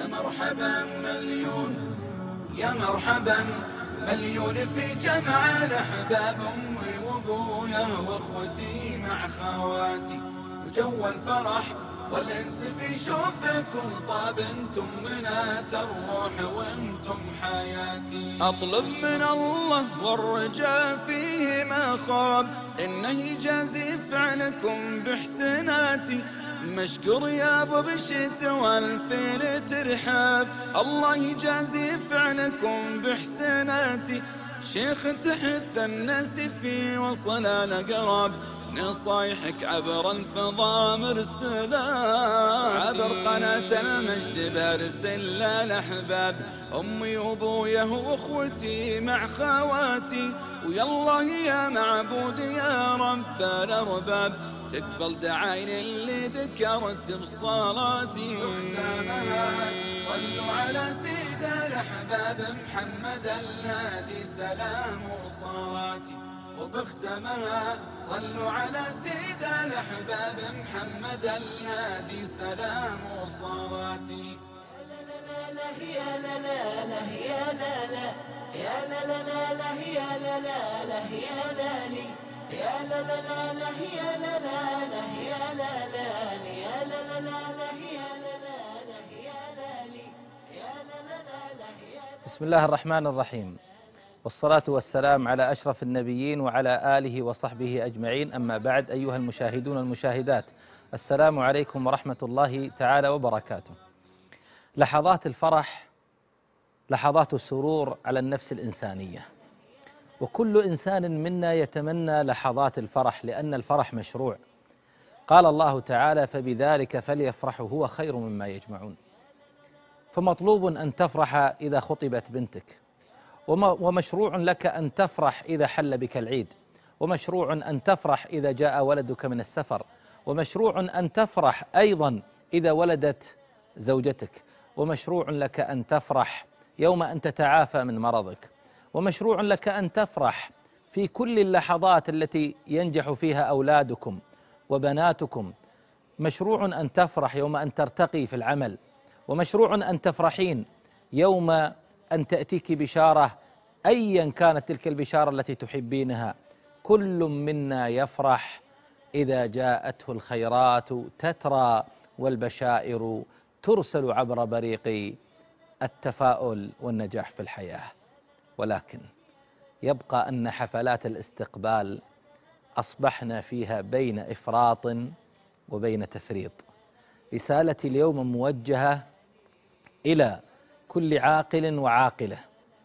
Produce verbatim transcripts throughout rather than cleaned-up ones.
يا مرحبا مليون يا مرحبا مليون في جمع الأحباب، أمي وأبويا وأخوتي مع خواتي، وجو الفرح والأنس في شوفكم طاب، انتم منات الروح وانتم حياتي. أطلب من الله والرجاء فيه ما خاب، إنه يجازي فعلكم بإحساناتي، مشكور يا ابو بالشت والفيل ترحاب، الله يجازي فعلكم باحساناتي، شيخ تحث الناس في وصل الاقراب، نصايحك عبر الفضاء مرسلة، عبر قناة المجد برسل الاحباب، امي وابويا واخوتي مع خواتي، ويالله يا معبود يا رب الارباب، تقبل دعاين اللي ذكرت بصلاتي. وختامها صلوا على سيد الأحباب محمد الهادي سلام وصلاتي، وبختمها صلوا على سيد الأحباب محمد الهادي سلام وصلاتي. يا لا لا لا يا لا لا يا لا لا لا يا لا لا لا يا لا لي يا لا لا لا لا يا لا لا لا يا لا لا يا لا لا لا يا لا لا لا يا لا لي يا لا لا لا يا. بسم الله الرحمن الرحيم، والصلاة والسلام على أشرف النبيين وعلى آله وصحبه أجمعين، أما بعد. أيها المشاهدون والمشاهدات، السلام عليكم ورحمة الله تعالى وبركاته. لحظات الفرح لحظات السرور على النفس الإنسانية، وكل إنسان منا يتمنى لحظات الفرح، لأن الفرح مشروع. قال الله تعالى: فبذلك فليفرحوا هو خير مما يجمعون. فمطلوب أن تفرح إذا خطبت بنتك، ومشروع لك أن تفرح إذا حل بك العيد، ومشروع أن تفرح إذا جاء ولدك من السفر، ومشروع أن تفرح أيضا إذا ولدت زوجتك، ومشروع لك أن تفرح يوم أن تتعافى من مرضك، ومشروع لك أن تفرح في كل اللحظات التي ينجح فيها أولادكم وبناتكم، مشروع أن تفرح يوم أن ترتقي في العمل، ومشروع أن تفرحين يوم أن تأتيك بشارة أيا كانت تلك البشارة التي تحبينها. كل منا يفرح إذا جاءته الخيرات تترى والبشائر ترسل عبر بريق التفاؤل والنجاح في الحياة. ولكن يبقى أن حفلات الاستقبال أصبحنا فيها بين إفراط وبين تفريط. رسالتي اليوم موجهة إلى كل عاقل وعاقلة،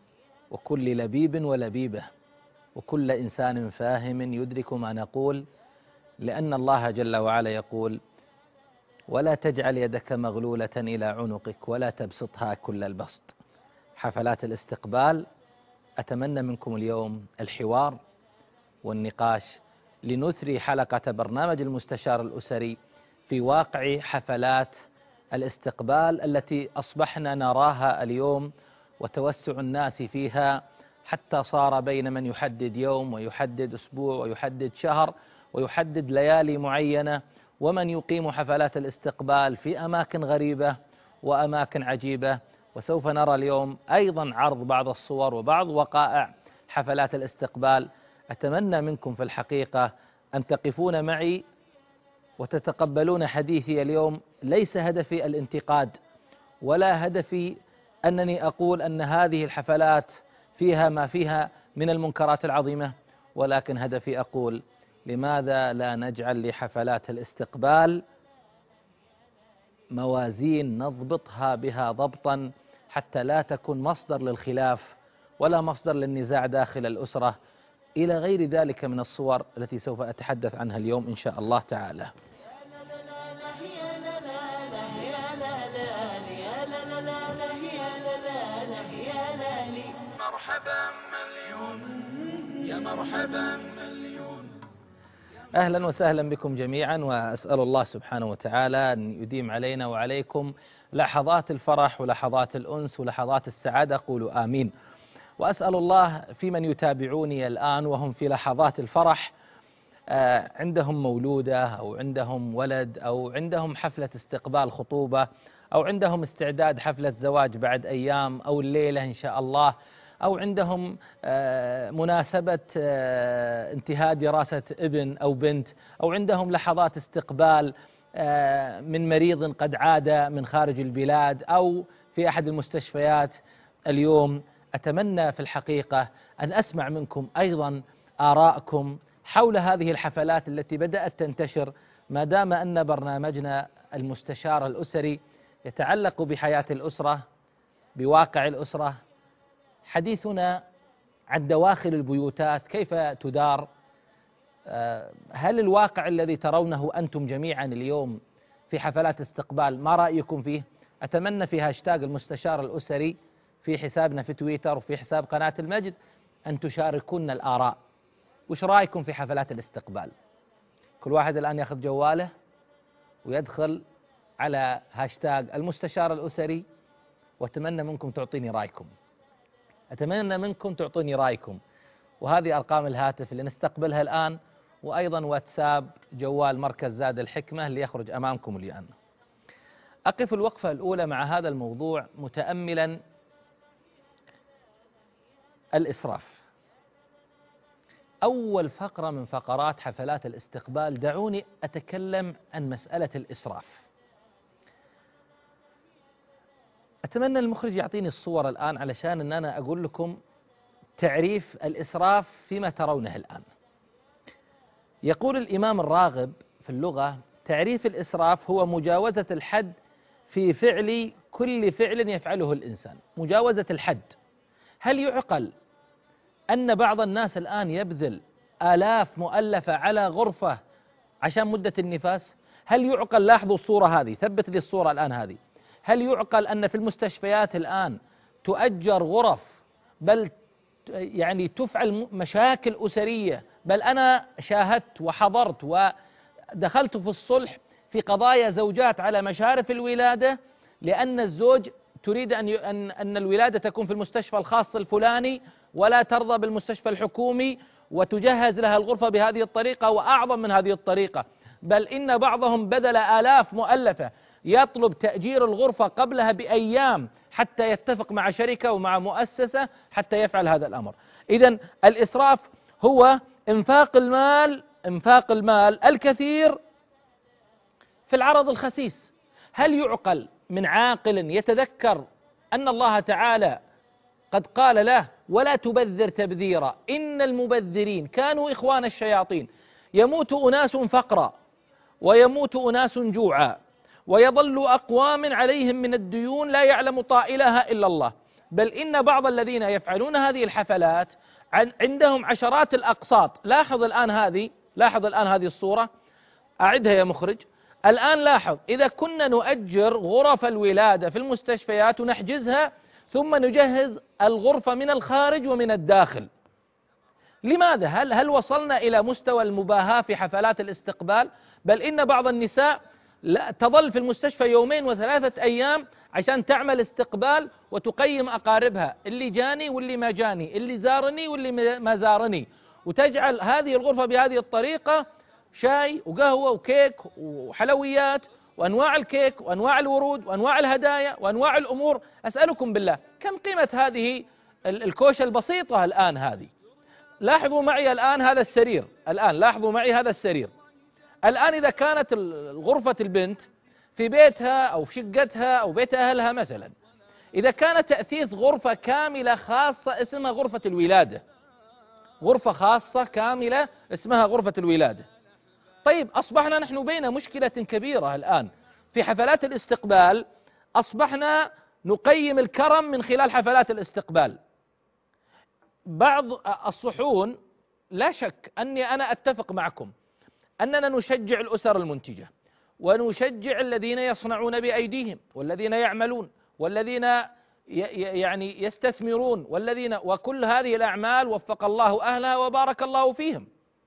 وكل لبيب ولبيبة، وكل إنسان فاهم يدرك ما نقول، لأن الله جل وعلا يقول: ولا تجعل يدك مغلولة إلى عنقك ولا تبسطها كل البسط. حفلات الاستقبال أتمنى منكم اليوم الحوار والنقاش لنثري حلقة برنامج المستشار الأسري في واقع حفلات الاستقبال التي أصبحنا نراها اليوم، وتوسع الناس فيها حتى صار بين من يحدد يوم ويحدد أسبوع ويحدد شهر ويحدد ليالي معينة، ومن يقيم حفلات الاستقبال في أماكن غريبة وأماكن عجيبة. وسوف نرى اليوم أيضا عرض بعض الصور وبعض وقائع حفلات الاستقبال. أتمنى منكم في الحقيقة أن تقفون معي وتتقبلون حديثي اليوم. ليس هدفي الانتقاد، ولا هدفي أنني أقول أن هذه الحفلات فيها ما فيها من المنكرات العظيمة، ولكن هدفي أقول: لماذا لا نجعل لحفلات الاستقبال موازين نضبطها بها ضبطا، حتى لا تكون مصدر للخلاف ولا مصدر للنزاع داخل الأسرة، إلى غير ذلك من الصور التي سوف أتحدث عنها اليوم إن شاء الله تعالى. مرحبا مليون يا مرحبا مليون. أهلا وسهلا بكم جميعا، وأسأل الله سبحانه وتعالى أن يديم علينا وعليكم لحظات الفرح ولحظات الأنس ولحظات السعادة. قولوا آمين. وأسأل الله في من يتابعوني الآن وهم في لحظات الفرح عندهم مولودة أو عندهم ولد أو عندهم حفلة استقبال خطوبة أو عندهم استعداد حفلة زواج بعد أيام أو الليلة إن شاء الله، أو عندهم مناسبة انتهاء دراسة ابن أو بنت، أو عندهم لحظات استقبال من مريض قد عاد من خارج البلاد أو في أحد المستشفيات اليوم. أتمنى في الحقيقة أن أسمع منكم أيضا آراءكم حول هذه الحفلات التي بدأت تنتشر، ما دام أن برنامجنا المستشار الأسري يتعلق بحياة الأسرة، بواقع الأسرة. حديثنا عن دواخل البيوتات كيف تدار. هل الواقع الذي ترونه أنتم جميعا اليوم في حفلات استقبال ما رأيكم فيه؟ أتمنى في هاشتاج المستشار الأسري في حسابنا في تويتر وفي حساب قناة المجد أن تشاركونا الآراء. وش رأيكم في حفلات الاستقبال؟ كل واحد الآن يأخذ جواله ويدخل على هاشتاج المستشار الأسري، وأتمنى منكم تعطيني رأيكم. أتمنى منكم تعطوني رأيكم. وهذه أرقام الهاتف اللي نستقبلها الآن، وأيضا واتساب جوال مركز زاد الحكمة اللي يخرج أمامكم الآن. أقف الوقفة الأولى مع هذا الموضوع متأملا الإسراف. أول فقرة من فقرات حفلات الاستقبال دعوني أتكلم عن مسألة الإسراف. أتمنى المخرج يعطيني الصور الآن علشان أن أنا أقول لكم تعريف الإسراف فيما ترونه الآن. يقول الإمام الراغب في اللغة: تعريف الإسراف هو مجاوزة الحد في فعل كل فعل يفعله الإنسان. مجاوزة الحد. هل يعقل أن بعض الناس الآن يبذل آلاف مؤلفة على غرفة عشان مدة النفاس؟ هل يعقل؟ لاحظوا الصورة هذه، ثبت لي الصورة الآن هذه. هل يعقل أن في المستشفيات الآن تؤجر غرف، بل يعني تفعل مشاكل أسرية؟ بل أنا شاهدت وحضرت ودخلت في الصلح في قضايا زوجات على مشارف الولادة لأن الزوج تريد أن أن أن الولادة تكون في المستشفى الخاص الفلاني ولا ترضى بالمستشفى الحكومي، وتجهز لها الغرفة بهذه الطريقة وأعظم من هذه الطريقة. بل إن بعضهم بذل آلاف مؤلفة يطلب تأجير الغرفة قبلها بأيام حتى يتفق مع شركة ومع مؤسسة حتى يفعل هذا الأمر. إذن الإسراف هو إنفاق المال إنفاق المال الكثير في العرض الخسيس. هل يعقل من عاقل يتذكر أن الله تعالى قد قال له: ولا تبذر تبذيرا إن المبذرين كانوا إخوان الشياطين؟ يموت أناس فقرا ويموت أناس جوعا ويظل أقوام عليهم من الديون لا يعلم طائلها إلا الله. بل إن بعض الذين يفعلون هذه الحفلات عندهم عشرات الأقساط. لاحظ الآن هذه لاحظ الآن هذه الصورة، أعدها يا مخرج. الآن لاحظ، إذا كنا نؤجر غرف الولادة في المستشفيات ونحجزها ثم نجهز الغرفة من الخارج ومن الداخل، لماذا؟ هل هل وصلنا إلى مستوى المباهاة في حفلات الاستقبال؟ بل إن بعض النساء لا تظل في المستشفى يومين وثلاثة أيام عشان تعمل استقبال وتقيم أقاربها، اللي جاني واللي ما جاني، اللي زارني واللي ما زارني، وتجعل هذه الغرفة بهذه الطريقة شاي وقهوة وكيك وحلويات وأنواع الكيك وأنواع الورود وأنواع الهدايا وأنواع الأمور. أسألكم بالله، كم قيمة هذه الكوشة البسيطة الآن هذه؟ لاحظوا معي الآن هذا السرير، الآن لاحظوا معي هذا السرير. الآن إذا كانت غرفة البنت في بيتها أو في شقتها أو بيت أهلها مثلا، إذا كان تأثيث غرفة كاملة خاصة اسمها غرفة الولادة، غرفة خاصة كاملة اسمها غرفة الولادة. طيب، أصبحنا نحن بين مشكلة كبيرة الآن في حفلات الاستقبال. أصبحنا نقيم الكرم من خلال حفلات الاستقبال. بعض الصحون، لا شك أني أنا أتفق معكم أننا نشجع الأسر المنتجة ونشجع الذين يصنعون بأيديهم والذين يعملون والذين يعني يستثمرون والذين وكل هذه الأعمال وفق الله أهلها وبارك الله فيهم.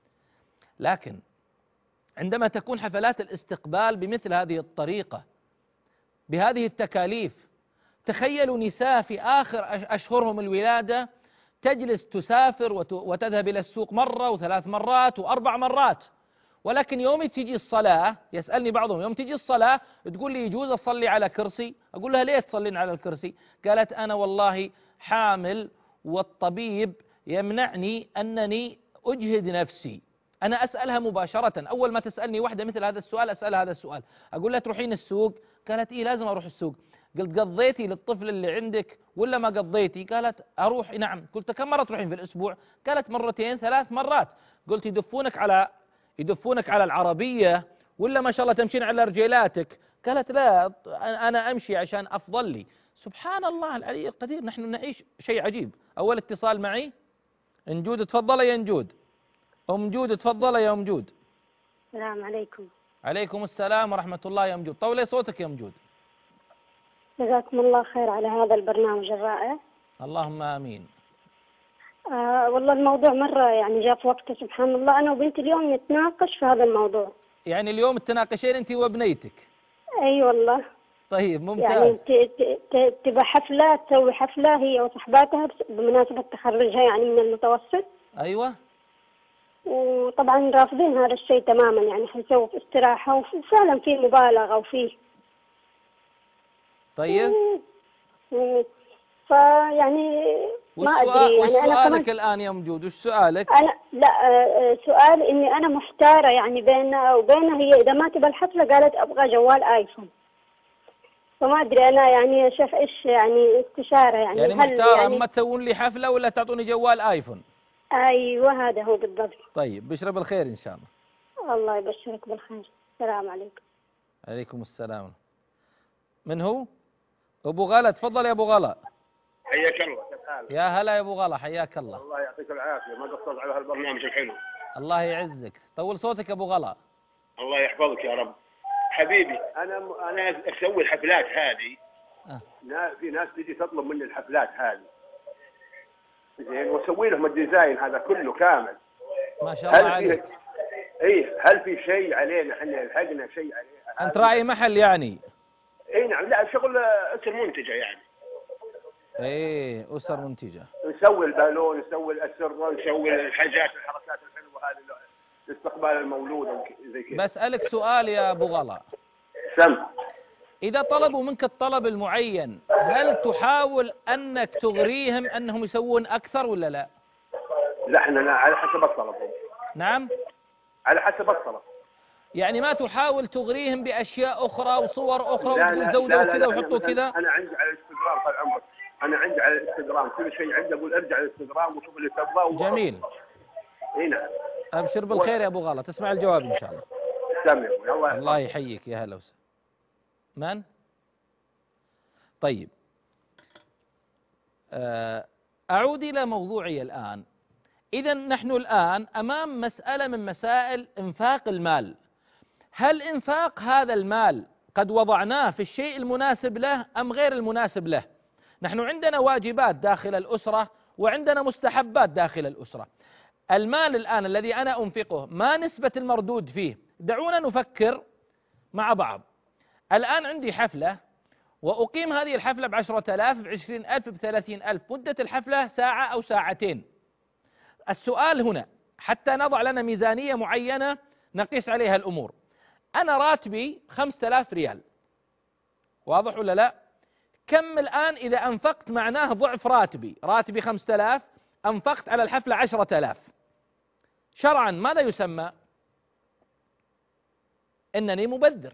لكن عندما تكون حفلات الاستقبال بمثل هذه الطريقة بهذه التكاليف، تخيلوا نساء في آخر أشهرهم الولادة تجلس تسافر وتذهب إلى السوق مرة وثلاث مرات وأربع مرات ولكن يوم تجي الصلاة يسألني بعضهم يوم تجي الصلاة تقول لي يجوز أصلي على كرسي؟ أقول لها ليه تصلين على الكرسي؟ قالت أنا والله حامل والطبيب يمنعني أنني أجهد نفسي. أنا أسألها مباشرة، أول ما تسألني واحدة مثل هذا السؤال أسألها هذا السؤال، أقول لها تروحين السوق؟ قالت إيه لازم أروح السوق. قلت قضيتي للطفل اللي عندك ولا ما قضيتي؟ قالت أروح نعم. قلت كم مرة تروحين في الأسبوع؟ قالت مرتين ثلاث مرات. قلت يدفونك على يدفونك على العربية ولا ما شاء الله تمشين على رجيلاتك؟ قالت لا أنا أمشي عشان أفضل لي. سبحان الله العلي القدير، نحن نعيش شيء عجيب. أول اتصال معي. نجود تفضل يا نجود. أم جود تفضل يا أم جود. السلام عليكم. عليكم السلام ورحمة الله يا أم جود. طولي صوتك يا أم جود. جزاكم الله خير على هذا البرنامج الرائع. اللهم آمين. آه والله الموضوع مرة يعني جاء في وقته سبحان الله. أنا وبنتي اليوم نتناقش في هذا الموضوع. يعني اليوم تناقشين أنت وبنيتك؟ أي والله. طيب ممتاز. يعني تبى حفلة، تسوي حفلة هي وصحباتها بمناسبة تخرجها يعني من المتوسط. أيوة. وطبعا رافضين هذا الشيء تماما، يعني حيسووا في استراحة وفعلا في مبالغة وفيه. طيب. فيعني ما أدري وش يعني أنا سؤالك الآن يا موجود؟ وش سؤالك؟ أنا لا سؤال إني أنا محتارة يعني بيننا وبينها. هي إذا ما تبى الحفلة قالت أبغى جوال آيفون، فما أدري أنا يعني شوف إيش يعني استشارة يعني. يعني محتارة يعني أما تسوون لي حفلة ولا تعطوني جوال آيفون؟ أيوة هذا هو بالضبط. طيب بشرى بالخير إن شاء الله. الله يبشرك بالخير. السلام عليكم. عليكم السلام. من هو؟ أبو غلا. تفضل يا أبو غلا. حياك الله. كيف حالك؟ يا هلا يا أبو غلا، حياك الله. الله يعطيك العافية، ما قصرت على هالبرنامج الحلو. الله يعزك. طول صوتك يا أبو غلا. الله يحفظك يا رب. حبيبي أنا م... أنا أسوي الحفلات هذه. أه. في ناس تجي تطلب مني الحفلات هذه. زين وأسوي لهم الديزاين هذا كله كامل. ما شاء الله عليك. إيه هل في شيء علينا احنا لحقنا شيء علينا؟ أنت راعي محل يعني؟ إيه نعم. لا شغل أسر منتجة يعني. ايه أسر منتجة. نسوي البالون، نسوي الأسرة، نسوي الحاجات الحركات الحلوة هذه لاستقبال المولود زي كذا. بسألك سؤال يا أبو غلا. سم. إذا طلبوا منك الطلب المعين هل تحاول أنك تغريهم أنهم يسوون أكثر ولا لا؟ لا احنا على حسب الطلب. نعم؟ على حسب الطلب. يعني ما تحاول تغريهم بأشياء أخرى وصور أخرى وتقول زودوا كذا وحطوا كذا؟ أنا عندي على الانستغرام طال عمرك. أنا عندي على الانستغرام كل شيء عندي، أقول ارجع الانستغرام وشوف اللي تبغاه. جميل. اي نعم. أبشر بالخير يا أبو غلا، تسمع الجواب إن شاء الله. سامي الله الله يحييك. يا هلا وسهلا. من؟ طيب. أعود إلى موضوعي الآن. إذا نحن الآن أمام مسألة من مسائل إنفاق المال. هل إنفاق هذا المال قد وضعناه في الشيء المناسب له أم غير المناسب له؟ نحن عندنا واجبات داخل الأسرة وعندنا مستحبات داخل الأسرة. المال الآن الذي أنا أنفقه ما نسبة المردود فيه؟ دعونا نفكر مع بعض. الآن عندي حفلة وأقيم هذه الحفلة بعشرة آلاف، بعشرين ألف، بثلاثين ألف، مدة الحفلة ساعة أو ساعتين. السؤال هنا حتى نضع لنا ميزانية معينة نقيس عليها الأمور. أنا راتبي خمسة آلاف ريال، واضح ولا لا؟ كم الآن إذا أنفقت معناه ضعف راتبي، راتبي خمسة آلاف أنفقت على الحفلة عشرة آلاف، شرعا ماذا يسمى؟ إنني مبذر.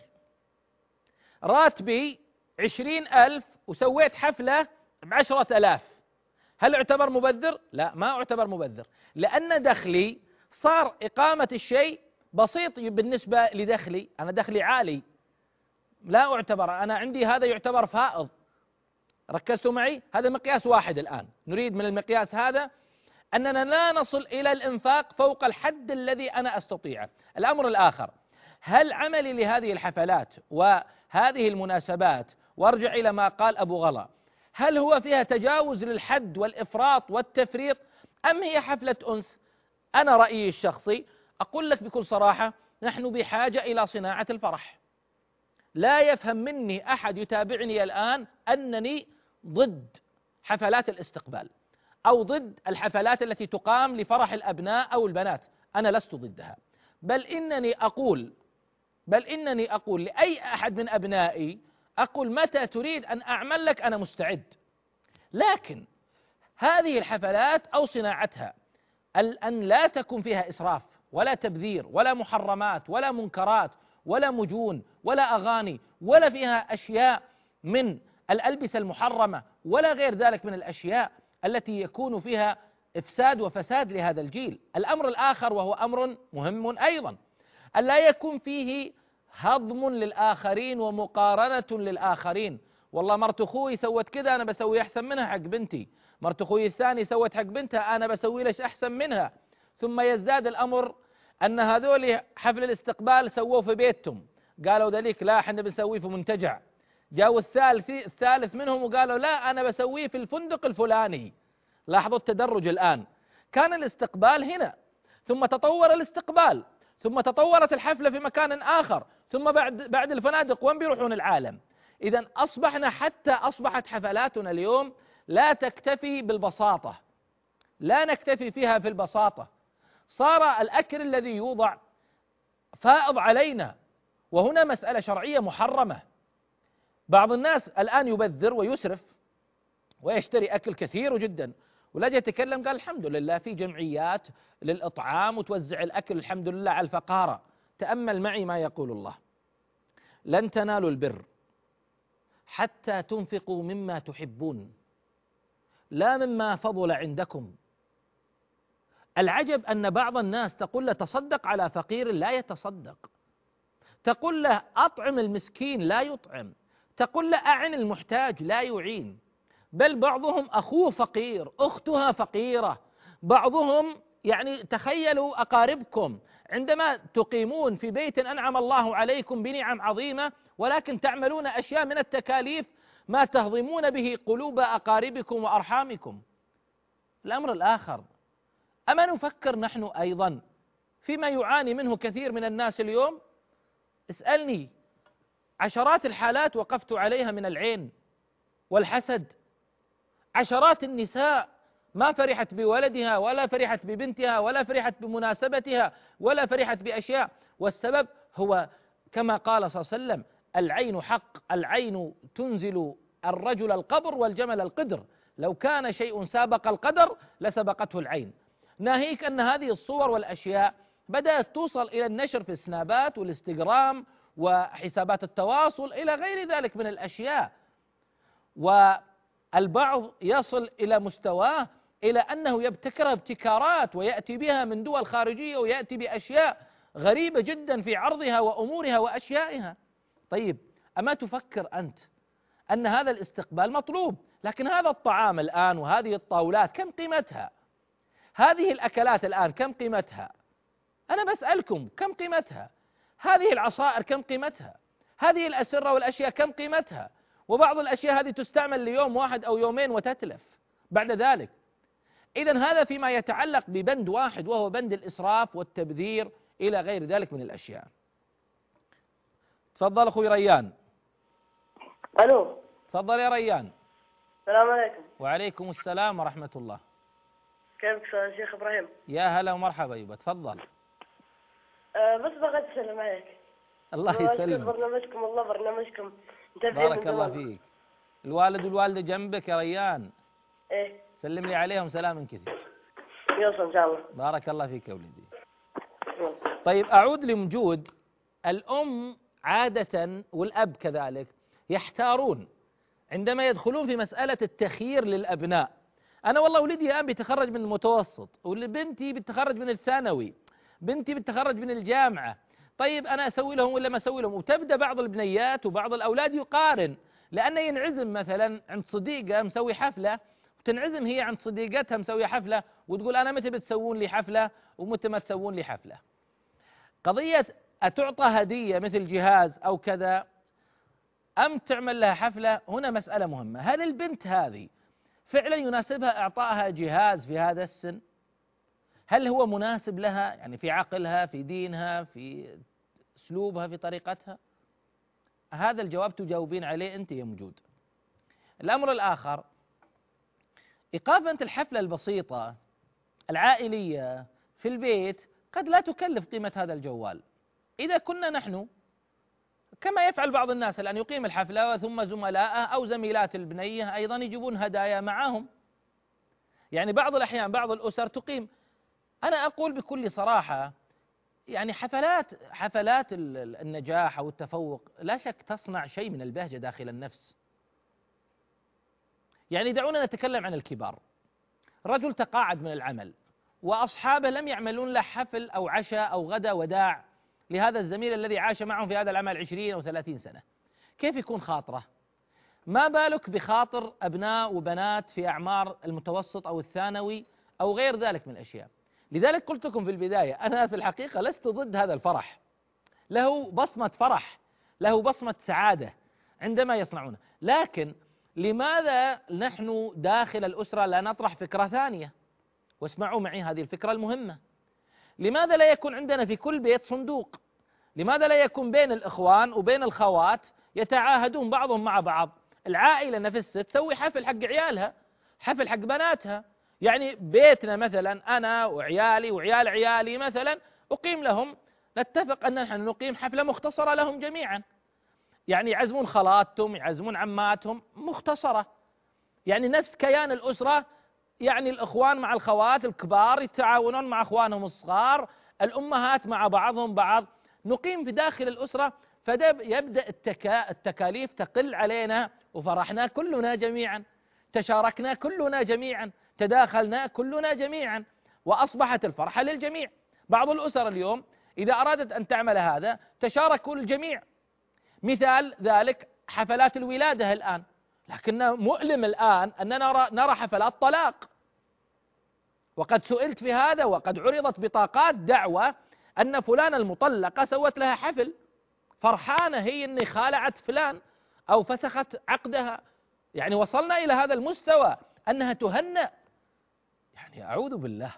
راتبي عشرين ألف وسويت حفلة بعشرة آلاف، هل اعتبر مبذر؟ لا، ما اعتبر مبذر، لأن دخلي صار إقامة الشيء بسيط بالنسبة لدخلي، أنا دخلي عالي، لا أعتبر، أنا عندي هذا يعتبر فائض. ركزتوا معي؟ هذا مقياس واحد. الآن نريد من المقياس هذا أننا لا نصل إلى الإنفاق فوق الحد الذي أنا أستطيعه. الأمر الآخر، هل عملي لهذه الحفلات وهذه المناسبات، وارجع إلى ما قال أبو غلا، هل هو فيها تجاوز للحد والإفراط والتفريط أم هي حفلة أنس؟ أنا رأيي الشخصي أقول لك بكل صراحة، نحن بحاجة إلى صناعة الفرح. لا يفهم مني أحد يتابعني الآن أنني ضد حفلات الاستقبال أو ضد الحفلات التي تقام لفرح الأبناء أو البنات، أنا لست ضدها. بل إنني أقول بل إنني أقول لأي أحد من أبنائي، أقول متى تريد أن أعمل لك أنا مستعد. لكن هذه الحفلات أو صناعتها أن لا تكون فيها إسراف ولا تبذير ولا محرمات ولا منكرات ولا مجون ولا أغاني ولا فيها أشياء من الألبسة المحرمة ولا غير ذلك من الأشياء التي يكون فيها إفساد وفساد لهذا الجيل. الأمر الآخر وهو أمر مهم أيضا، ألا يكون فيه هضم للآخرين ومقارنة للآخرين. والله مرت أخوي سوت كذا أنا بسوي أحسن منها حق بنتي، مرت أخوي الثاني سوت حق بنتها أنا بسوي ليش أحسن منها. ثم يزداد الأمر أن هذول حفل الاستقبال سووه في بيتهم، قالوا ذلك لا احنا بنسويه في منتجع. جاءوا الثالث الثالث منهم وقالوا لا أنا بسويه في الفندق الفلاني. لاحظوا التدرج الآن، كان الاستقبال هنا، ثم تطور الاستقبال، ثم تطورت الحفلة في مكان آخر، ثم بعد بعد الفنادق وين بيروحون العالم. إذا أصبحنا حتى أصبحت حفلاتنا اليوم لا تكتفي بالبساطة، لا نكتفي فيها في البساطة، صار الأكل الذي يوضع فائض علينا، وهنا مسألة شرعية محرمة. بعض الناس الآن يبذر ويسرف ويشتري أكل كثير جدا، ولا يتكلم قال الحمد لله في جمعيات للإطعام وتوزع الأكل الحمد لله على الفقارة. تأمل معي ما يقول الله: لن تنالوا البر حتى تنفقوا مما تحبون لا مما فضل عندكم. العجب أن بعض الناس تقول له تصدق على فقير لا يتصدق، تقول له أطعم المسكين لا يطعم، تقول له أعن المحتاج لا يعين. بل بعضهم أخوه فقير، أختها فقيرة، بعضهم يعني تخيلوا أقاربكم عندما تقيمون في بيت أنعم الله عليكم بنعم عظيمة، ولكن تعملون أشياء من التكاليف ما تهضمون به قلوب أقاربكم وأرحامكم. الأمر الآخر، أما نفكر نحن أيضا فيما يعاني منه كثير من الناس اليوم؟ اسألني عشرات الحالات وقفت عليها من العين والحسد، عشرات النساء ما فرحت بولدها ولا فرحت ببنتها ولا فرحت بمناسبتها ولا فرحت بأشياء، والسبب هو كما قال صلى الله عليه وسلم: العين حق، العين تنزل الرجل القبر والجمل القدر، لو كان شيء سابق القدر لسبقته العين. ناهيك أن هذه الصور والأشياء بدأت توصل إلى النشر في السنابات والإنستغرام وحسابات التواصل إلى غير ذلك من الأشياء، والبعض يصل إلى مستواه إلى أنه يبتكر ابتكارات ويأتي بها من دول خارجية ويأتي بأشياء غريبة جدا في عرضها وأمورها وأشيائها. طيب أما تفكر أنت أن هذا الاستقبال مطلوب، لكن هذا الطعام الآن وهذه الطاولات كم قيمتها؟ هذه الأكلات الآن كم قيمتها؟ أنا بسألكم كم قيمتها؟ هذه العصائر كم قيمتها؟ هذه الأسرة والأشياء كم قيمتها؟ وبعض الأشياء هذه تستعمل ليوم واحد أو يومين وتتلف بعد ذلك. إذن هذا فيما يتعلق ببند واحد وهو بند الإسراف والتبذير إلى غير ذلك من الأشياء. تفضل أخوي ريان. ألو. تفضل يا ريان. السلام عليكم. وعليكم السلام ورحمة الله. كيفك يا شيخ إبراهيم؟ يا هلا ومرحبا. يبا تفضل. أه بس بغيت أسلم عليك. الله يسلمك. برنامجكم والله برنامجكم بارك الله فيك. الوالد والوالدة جنبك يا ريان؟ إيه. سلم لي عليهم سلام كثير. يوصل إن شاء الله. بارك الله فيك يا ولدي. طيب أعود لمجود الأم عادة والأب كذلك يحتارون عندما يدخلون في مسألة التخيير للأبناء. أنا والله ولدي الآن بيتخرج من المتوسط، وبنتي بتتخرج من الثانوي، بنتي بتتخرج من الجامعة، طيب أنا أسوي لهم ولا ما أسوي لهم؟ وتبدأ بعض البنيات وبعض الأولاد يقارن، لأنه ينعزم مثلا عند صديقة مسوي حفلة، وتنعزم هي عند صديقتها مسوي حفلة، وتقول أنا متى بتسوون لي حفلة ومتى ما تسوون لي حفلة. قضية أتعطى هدية مثل جهاز أو كذا أم تعمل لها حفلة، هنا مسألة مهمة. هل البنت هذه فعلا يناسبها إعطائها جهاز في هذا السن؟ هل هو مناسب لها يعني في عقلها في دينها في أسلوبها في طريقتها؟ هذا الجواب تجاوبين عليه أنت يا موجود. الأمر الآخر، إيقاف أنت الحفلة البسيطة العائلية في البيت قد لا تكلف قيمة هذا الجوال. إذا كنا نحن كما يفعل بعض الناس الآن، يقيم الحفلة ثم زملائه أو زميلات البنية أيضا يجيبون هدايا معهم. يعني بعض الأحيان بعض الأسر تقيم. أنا أقول بكل صراحة يعني حفلات حفلات النجاح أو التفوق لا شك تصنع شيء من البهجة داخل النفس. يعني دعونا نتكلم عن الكبار. رجل تقاعد من العمل وأصحابه لم يعملون له حفل أو عشاء أو غدا وداع لهذا الزميل الذي عاش معهم في هذا العمل عشرين أو ثلاثين سنة. كيف يكون خاطره؟ ما بالك بخاطر أبناء وبنات في أعمار المتوسط أو الثانوي أو غير ذلك من الأشياء. لذلك قلت لكم في البداية أنا في الحقيقة لست ضد هذا الفرح، له بصمة فرح، له بصمة سعادة عندما يصنعونه، لكن لماذا نحن داخل الأسرة لا نطرح فكرة ثانية؟ واسمعوا معي هذه الفكرة المهمة. لماذا لا يكون عندنا في كل بيت صندوق؟ لماذا لا يكون بين الإخوان وبين الخوات يتعاهدون بعضهم مع بعض، العائلة نفسها تسوي حفل حق عيالها، حفل حق بناتها. يعني بيتنا مثلا أنا وعيالي وعيال عيالي مثلا أقيم لهم، نتفق أن نحن نقيم حفلة مختصرة لهم جميعا، يعني يعزمون خالاتهم يعزمون عماتهم مختصرة، يعني نفس كيان الأسرة. يعني الإخوان مع الخوات الكبار يتعاونون مع أخوانهم الصغار، الأمهات مع بعضهم بعض، نقيم في داخل الأسرة، فيبدأ التكا التكاليف تقل علينا وفرحنا كلنا جميعا، تشاركنا كلنا جميعا، تداخلنا كلنا جميعا، وأصبحت الفرحة للجميع. بعض الأسر اليوم إذا أرادت أن تعمل هذا تشاركوا الجميع. مثال ذلك حفلات الولادة الآن، لكن مؤلم الآن أننا نرى, نرى حفلات طلاق. وقد سئلت في هذا وقد عرضت بطاقات دعوة أن فلانة المطلقة سوت لها حفل، فرحانة هي أني خالعت فلان أو فسخت عقدها. يعني وصلنا إلى هذا المستوى أنها تهنأ. يعني أعوذ بالله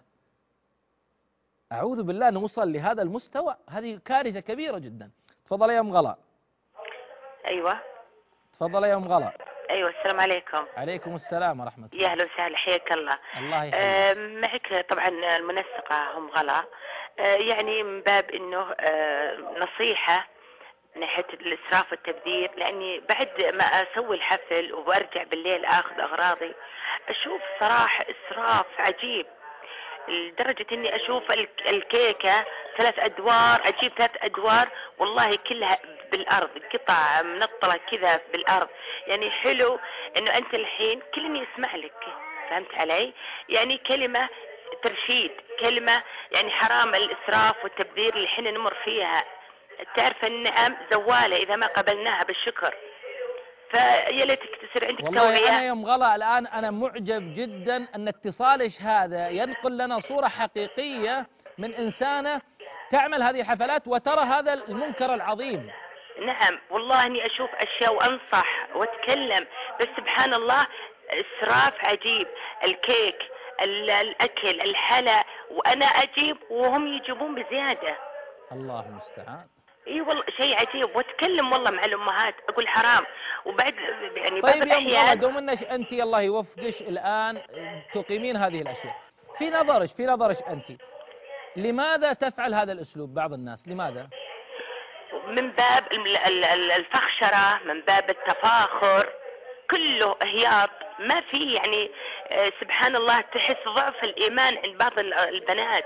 أعوذ بالله نوصل لهذا المستوى، هذه كارثة كبيرة جدا. تفضل يا أم غلا. أيوة تفضل يا أم غلا. أيوة السلام عليكم. عليكم السلام ورحمة الله. يا أهلا وسهلا حياك الله. الله يحييك. آه معك طبعا المنسقة هم غلا. آه يعني من باب إنه آه نصيحة من ناحية الإسراف والتبذير، لأني بعد ما أسوي الحفل وأرجع بالليل أخذ أغراضي أشوف صراحة إسراف عجيب، لدرجة إني أشوف الكيكة ثلاث أدوار، أجيب ثلاث أدوار والله كلها بالأرض، قطع منطلة كذا بالأرض. يعني حلو إنه أنت الحين كلمة يسمع لك، فهمت علي؟ يعني كلمة ترشيد، كلمة يعني حرام الإسراف والتبذير اللي حين نمر فيها. تعرف النعم زوالة إذا ما قبلناها بالشكر، فيا ليتك تصير عندك والله توعية. أنا يوم غلا الآن أنا معجب جدا أن اتصالش هذا ينقل لنا صورة حقيقية من إنسانة تعمل هذه الحفلات وترى هذا المنكر العظيم. نعم والله اني اشوف اشياء وانصح واتكلم، بس سبحان الله اسراف عجيب. الكيك، الاكل، الحلا، وانا اجيب وهم يجيبون بزيادة. الله المستعان. اي والله شيء عجيب، واتكلم والله مع الامهات اقول حرام. وبعد يعني بعض طيب يا أم غلا الاحيان دوم انك انت الله يوفقش الآن تقيمين هذه الأشياء، في نظرش في نظرش أنت لماذا تفعل هذا الأسلوب؟ بعض الناس لماذا؟ من باب الفخشرة، من باب التفاخر، كله هياط، ما في يعني سبحان الله تحس ضعف الإيمان عند بعض البنات.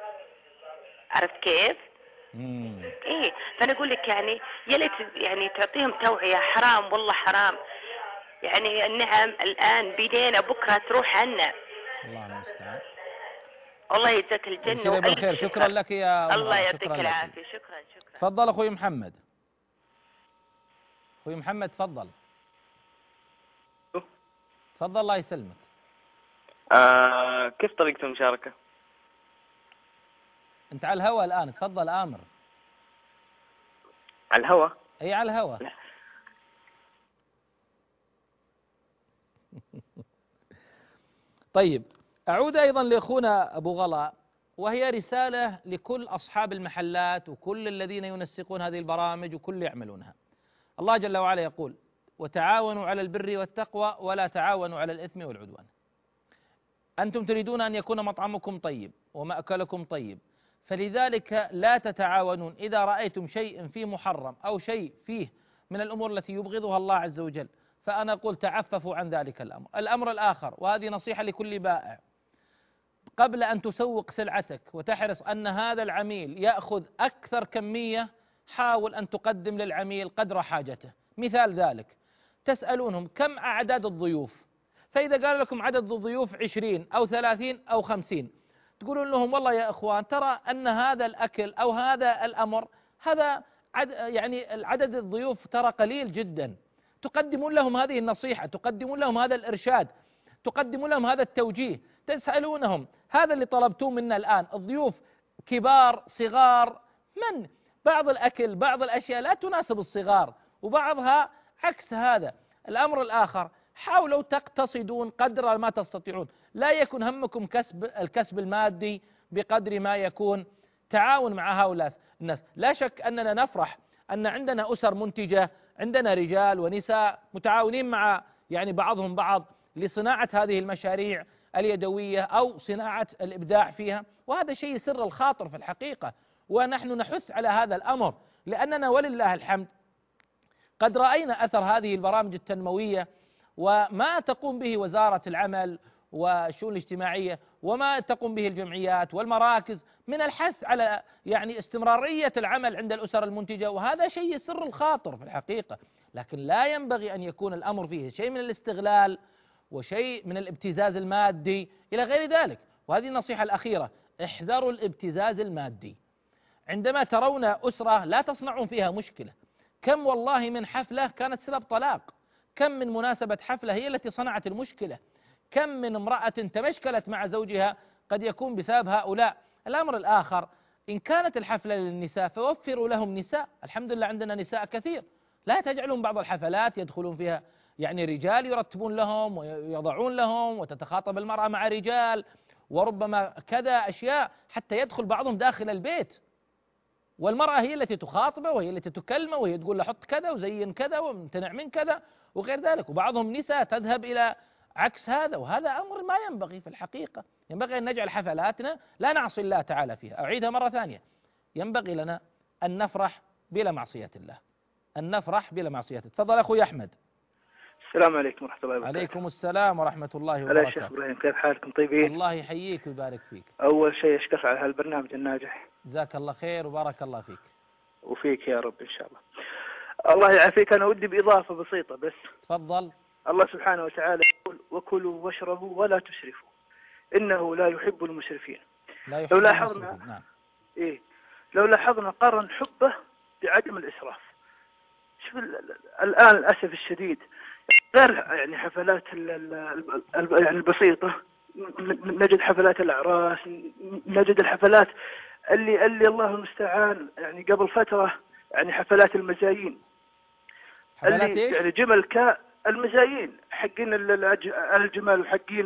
عرفت كيف؟ مم. إيه، فأنا أقول لك يعني يا ليت يعني تعطيهم توعية. حرام والله حرام. يعني النعم الآن بيدينا بكرة تروح عنا. الله المستعان. الله يجزاك الجنة بالخير. شكرا لك يا الله يعطيك العافية. شكرا شكرا. تفضل أخوي محمد. أخوي محمد تفضل. تفضل الله يسلمك. آه كيف طريقة المشاركة؟ أنت على الهواء الآن، تفضل آمر. على الهواء؟ أي على الهواء. طيب أعود أيضا لأخونا أبو غلا، وهي رسالة لكل أصحاب المحلات وكل الذين ينسقون هذه البرامج وكل اللي يعملونها. الله جل وعلا يقول: وتعاونوا على البر والتقوى ولا تعاونوا على الإثم والعدوان. أنتم تريدون أن يكون مطعمكم طيب ومأكلكم طيب، فلذلك لا تتعاونون إذا رأيتم شيء فيه محرم أو شيء فيه من الأمور التي يبغضها الله عز وجل، فأنا أقول تعففوا عن ذلك الأمر. الأمر الآخر، وهذه نصيحة لكل بائع، قبل أن تسوق سلعتك وتحرص أن هذا العميل يأخذ أكثر كمية، حاول أن تقدم للعميل قدر حاجته. مثال ذلك، تسألونهم كم أعداد الضيوف، فإذا قال لكم عدد الضيوف عشرين أو ثلاثين أو خمسين، تقولون لهم والله يا إخوان ترى أن هذا الأكل أو هذا الأمر هذا عد يعني عدد الضيوف ترى قليل جدا. تقدمون لهم هذه النصيحة، تقدمون لهم هذا الإرشاد، تقدمون لهم هذا التوجيه. تسألونهم هذا اللي طلبتوه منا الآن، الضيوف كبار صغار، من بعض الأكل بعض الأشياء لا تناسب الصغار وبعضها عكس هذا. الأمر الآخر، حاولوا تقتصدون قدر ما تستطيعون، لا يكن همكم كسب الكسب المادي بقدر ما يكون تعاون مع هؤلاء الناس. لا شك أننا نفرح أن عندنا أسر منتجة، عندنا رجال ونساء متعاونين مع يعني بعضهم بعض لصناعة هذه المشاريع اليدوية أو صناعة الإبداع فيها، وهذا شيء سر الخاطر في الحقيقة، ونحن نحث على هذا الأمر، لأننا ولله الحمد قد رأينا أثر هذه البرامج التنموية وما تقوم به وزارة العمل والشؤون الاجتماعية وما تقوم به الجمعيات والمراكز من الحث على يعني استمرارية العمل عند الأسر المنتجة، وهذا شيء سر الخاطر في الحقيقة. لكن لا ينبغي أن يكون الأمر فيه شيء من الاستغلال وشيء من الابتزاز المادي إلى غير ذلك. وهذه النصيحة الأخيرة، احذروا الابتزاز المادي. عندما ترون أسرة لا تصنعون فيها مشكلة، كم والله من حفلة كانت سبب طلاق، كم من مناسبة حفلة هي التي صنعت المشكلة، كم من امرأة تمشكلت مع زوجها قد يكون بسبب هؤلاء. الأمر الآخر، إن كانت الحفلة للنساء فوفروا لهم نساء، الحمد لله عندنا نساء كثير، لا تجعلون بعض الحفلات يدخلون فيها يعني رجال يرتبون لهم ويضعون لهم، وتتخاطب المرأة مع رجال، وربما كذا أشياء حتى يدخل بعضهم داخل البيت، والمرأة هي التي تخاطبه وهي التي تكلمه وهي تقول له حط كذا وزين كذا وامتنع من كذا وغير ذلك، وبعضهم نساء تذهب إلى عكس هذا، وهذا أمر ما ينبغي في الحقيقة. ينبغي أن نجعل حفلاتنا لا نعصي الله تعالى فيها. أعيدها مرة ثانية، ينبغي لنا أن نفرح بلا معصية الله، أن نفرح بلا معصيته. تفضل أخوي أحمد. السلام عليكم ورحمة الله وبركاته. عليكم السلام ورحمة الله هلا وبركاته. شيخ إبراهيم، كيف حالكم؟ طيبين؟ الله يحييك ويبارك فيك. أول شيء أشكرك على هالبرنامج الناجح. جزاك الله خير وبارك الله فيك. وفيك يا رب إن شاء الله. الله يعافيك، أنا ودي بإضافة بسيطة بس. تفضل. الله سبحانه وتعالى يقول: وكلوا واشربوا ولا تسرفوا إنه لا يحب المسرفين. لا يحب لو لاحظنا المسرفين. نعم. إيه لو لاحظنا قرن حبه بعدم الإسراف. شوف الآن للأسف الشديد غير يعني حفلات ال ال يعني البسيطة، نجد حفلات الأعراس، نجد الحفلات اللي اللي الله المستعان يعني قبل فترة يعني حفلات المزايين حفلات اللي إيش؟ يعني جمل كا المزايين حقين الجمال وحقين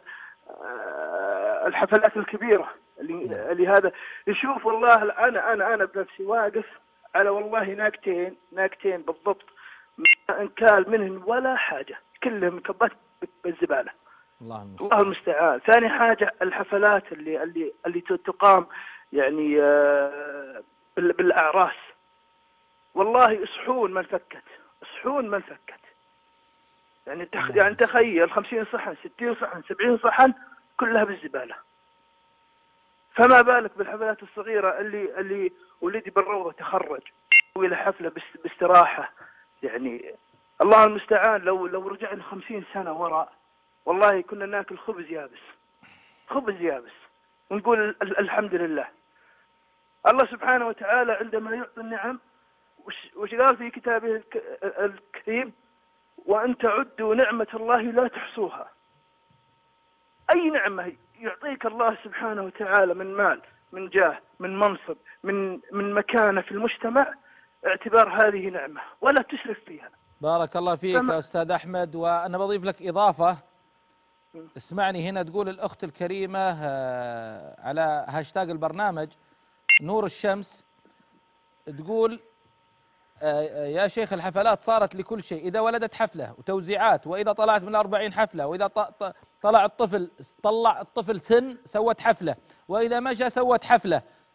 الحفلات الكبيرة اللي اللي هذا يشوف. والله أنا أنا أنا بنفسي واقف على والله ناقتين ناقتين بالضبط ما انكال منهن ولا حاجة، كلهم كبات بالزبالة. الله المستعان. الله المستعان. ثاني حاجة الحفلات اللي اللي اللي تقام يعني بالأعراس، والله يصحون من فكت، يصحون من فكت. يعني تخ... يعني تخيل خمسين صحن ستين صحن سبعين صحن كلها بالزبالة، فما بالك بالحفلات الصغيرة اللي اللي ولدي بالروضة تخرج وإلى حفلة باستراحة. يعني الله المستعان، لو لو رجعنا خمسين سنة وراء والله كنا ناكل خبز يابس، خبز يابس ونقول الحمد لله. الله سبحانه وتعالى عندما يعطي النعم وش قال في كتابه الكريم: وأن تعدوا نعمة الله لا تحصوها. أي نعمة يعطيك الله سبحانه وتعالى من مال، من جاه، من منصب، من من مكانة في المجتمع، اعتبار هذه نعمة ولا تسرف فيها. بارك الله فيك يا أستاذ أحمد. وأنا بضيف لك إضافة، اسمعني هنا. تقول الأخت الكريمة على هاشتاج البرنامج نور الشمس، تقول يا شيخ الحفلات صارت لكل شيء، إذا ولدت حفلة وتوزيعات، وإذا طلعت من الأربعين حفلة، وإذا طلع الطفل طلع الطفل سن سوت حفلة، وإذا مشى سوت حفلة،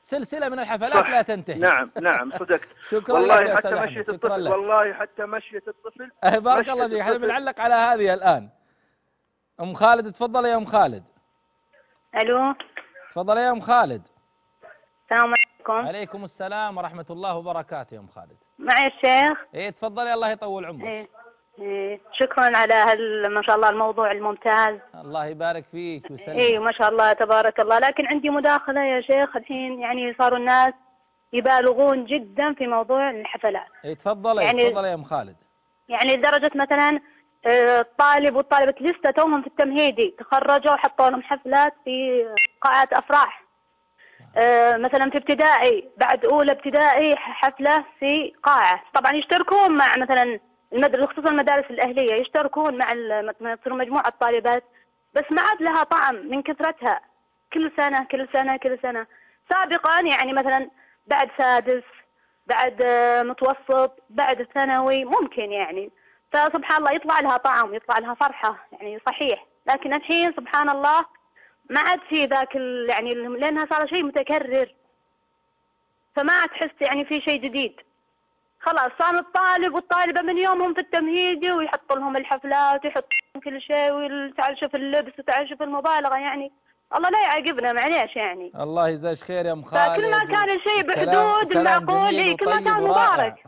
سلسلة من الحفلات صح. لا تنتهي. نعم نعم صدقت. شكرا والله لك يا حتى أستاذ مشية أحمد. شكرا الطفل لك. والله حتى مشية الطفل. أه بارك مشية الله فيك. احنا الطفل. بنعلق على هذه الآن. أم خالد تفضل يا أم خالد. الو تفضل يا أم خالد. السلام عليكم. عليكم السلام ورحمة الله وبركاته يا أم خالد. معي الشيخ. إيه تفضلي الله يطول عمرك. إيه. إيه. شكرا على هال ما شاء الله الموضوع الممتاز. الله يبارك فيك ويسلمك. إيه ما شاء الله تبارك الله، لكن عندي مداخلة يا شيخ. الحين يعني صاروا الناس يبالغون جدا في موضوع الحفلات. إيه تفضلي يعني تفضلي يا أم خالد. يعني لدرجة مثلا الطالب والطالبة لسه توهم في التمهيدي تخرجوا وحطوا لهم حفلات في قاعات أفراح. آه مثلا في ابتدائي بعد أولى ابتدائي حفلة في قاعة، طبعا يشتركون مع مثلا المدرسة خصوصا المدارس الأهلية، يشتركون مع يصيروا مجموعة طالبات، بس ما عاد لها طعم من كثرتها. كل سنة كل سنة كل سنة. سابقا يعني مثلا بعد سادس بعد متوسط بعد ثانوي ممكن يعني، فسبحان الله يطلع لها طعم يطلع لها فرحة يعني صحيح. لكن الحين سبحان الله ما عاد في ذاك يعني لأنها صار شيء متكرر، فما عاد تحس يعني في شيء جديد. خلاص صار الطالب والطالبة من يومهم في التمهيدي ويحط لهم الحفلات ويحط لهم كل شيء، وتعال شوف اللبس وتعال شوف المبالغة. يعني الله لا يعاقبنا معليش يعني. الله يجزاك خير يا ام خالد. فكل ما كان الشيء بحدود المعقول كل ما كان مبارك.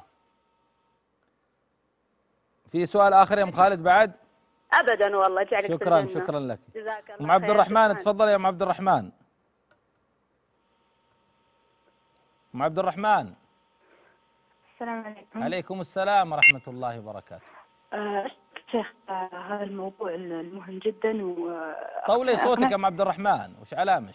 في سؤال آخر يا ام خالد بعد؟ أبدا والله جعلك شكرا في شكرا لك. جزاك الله ام عبد الرحمن تفضل يا ام عبد الرحمن. ام عبد الرحمن. السلام عليكم. عليكم السلام ورحمة الله وبركاته. آه شيخ آه هذا الموضوع المهم جدا و طولي صوتك يا ام عبد الرحمن وش علامش؟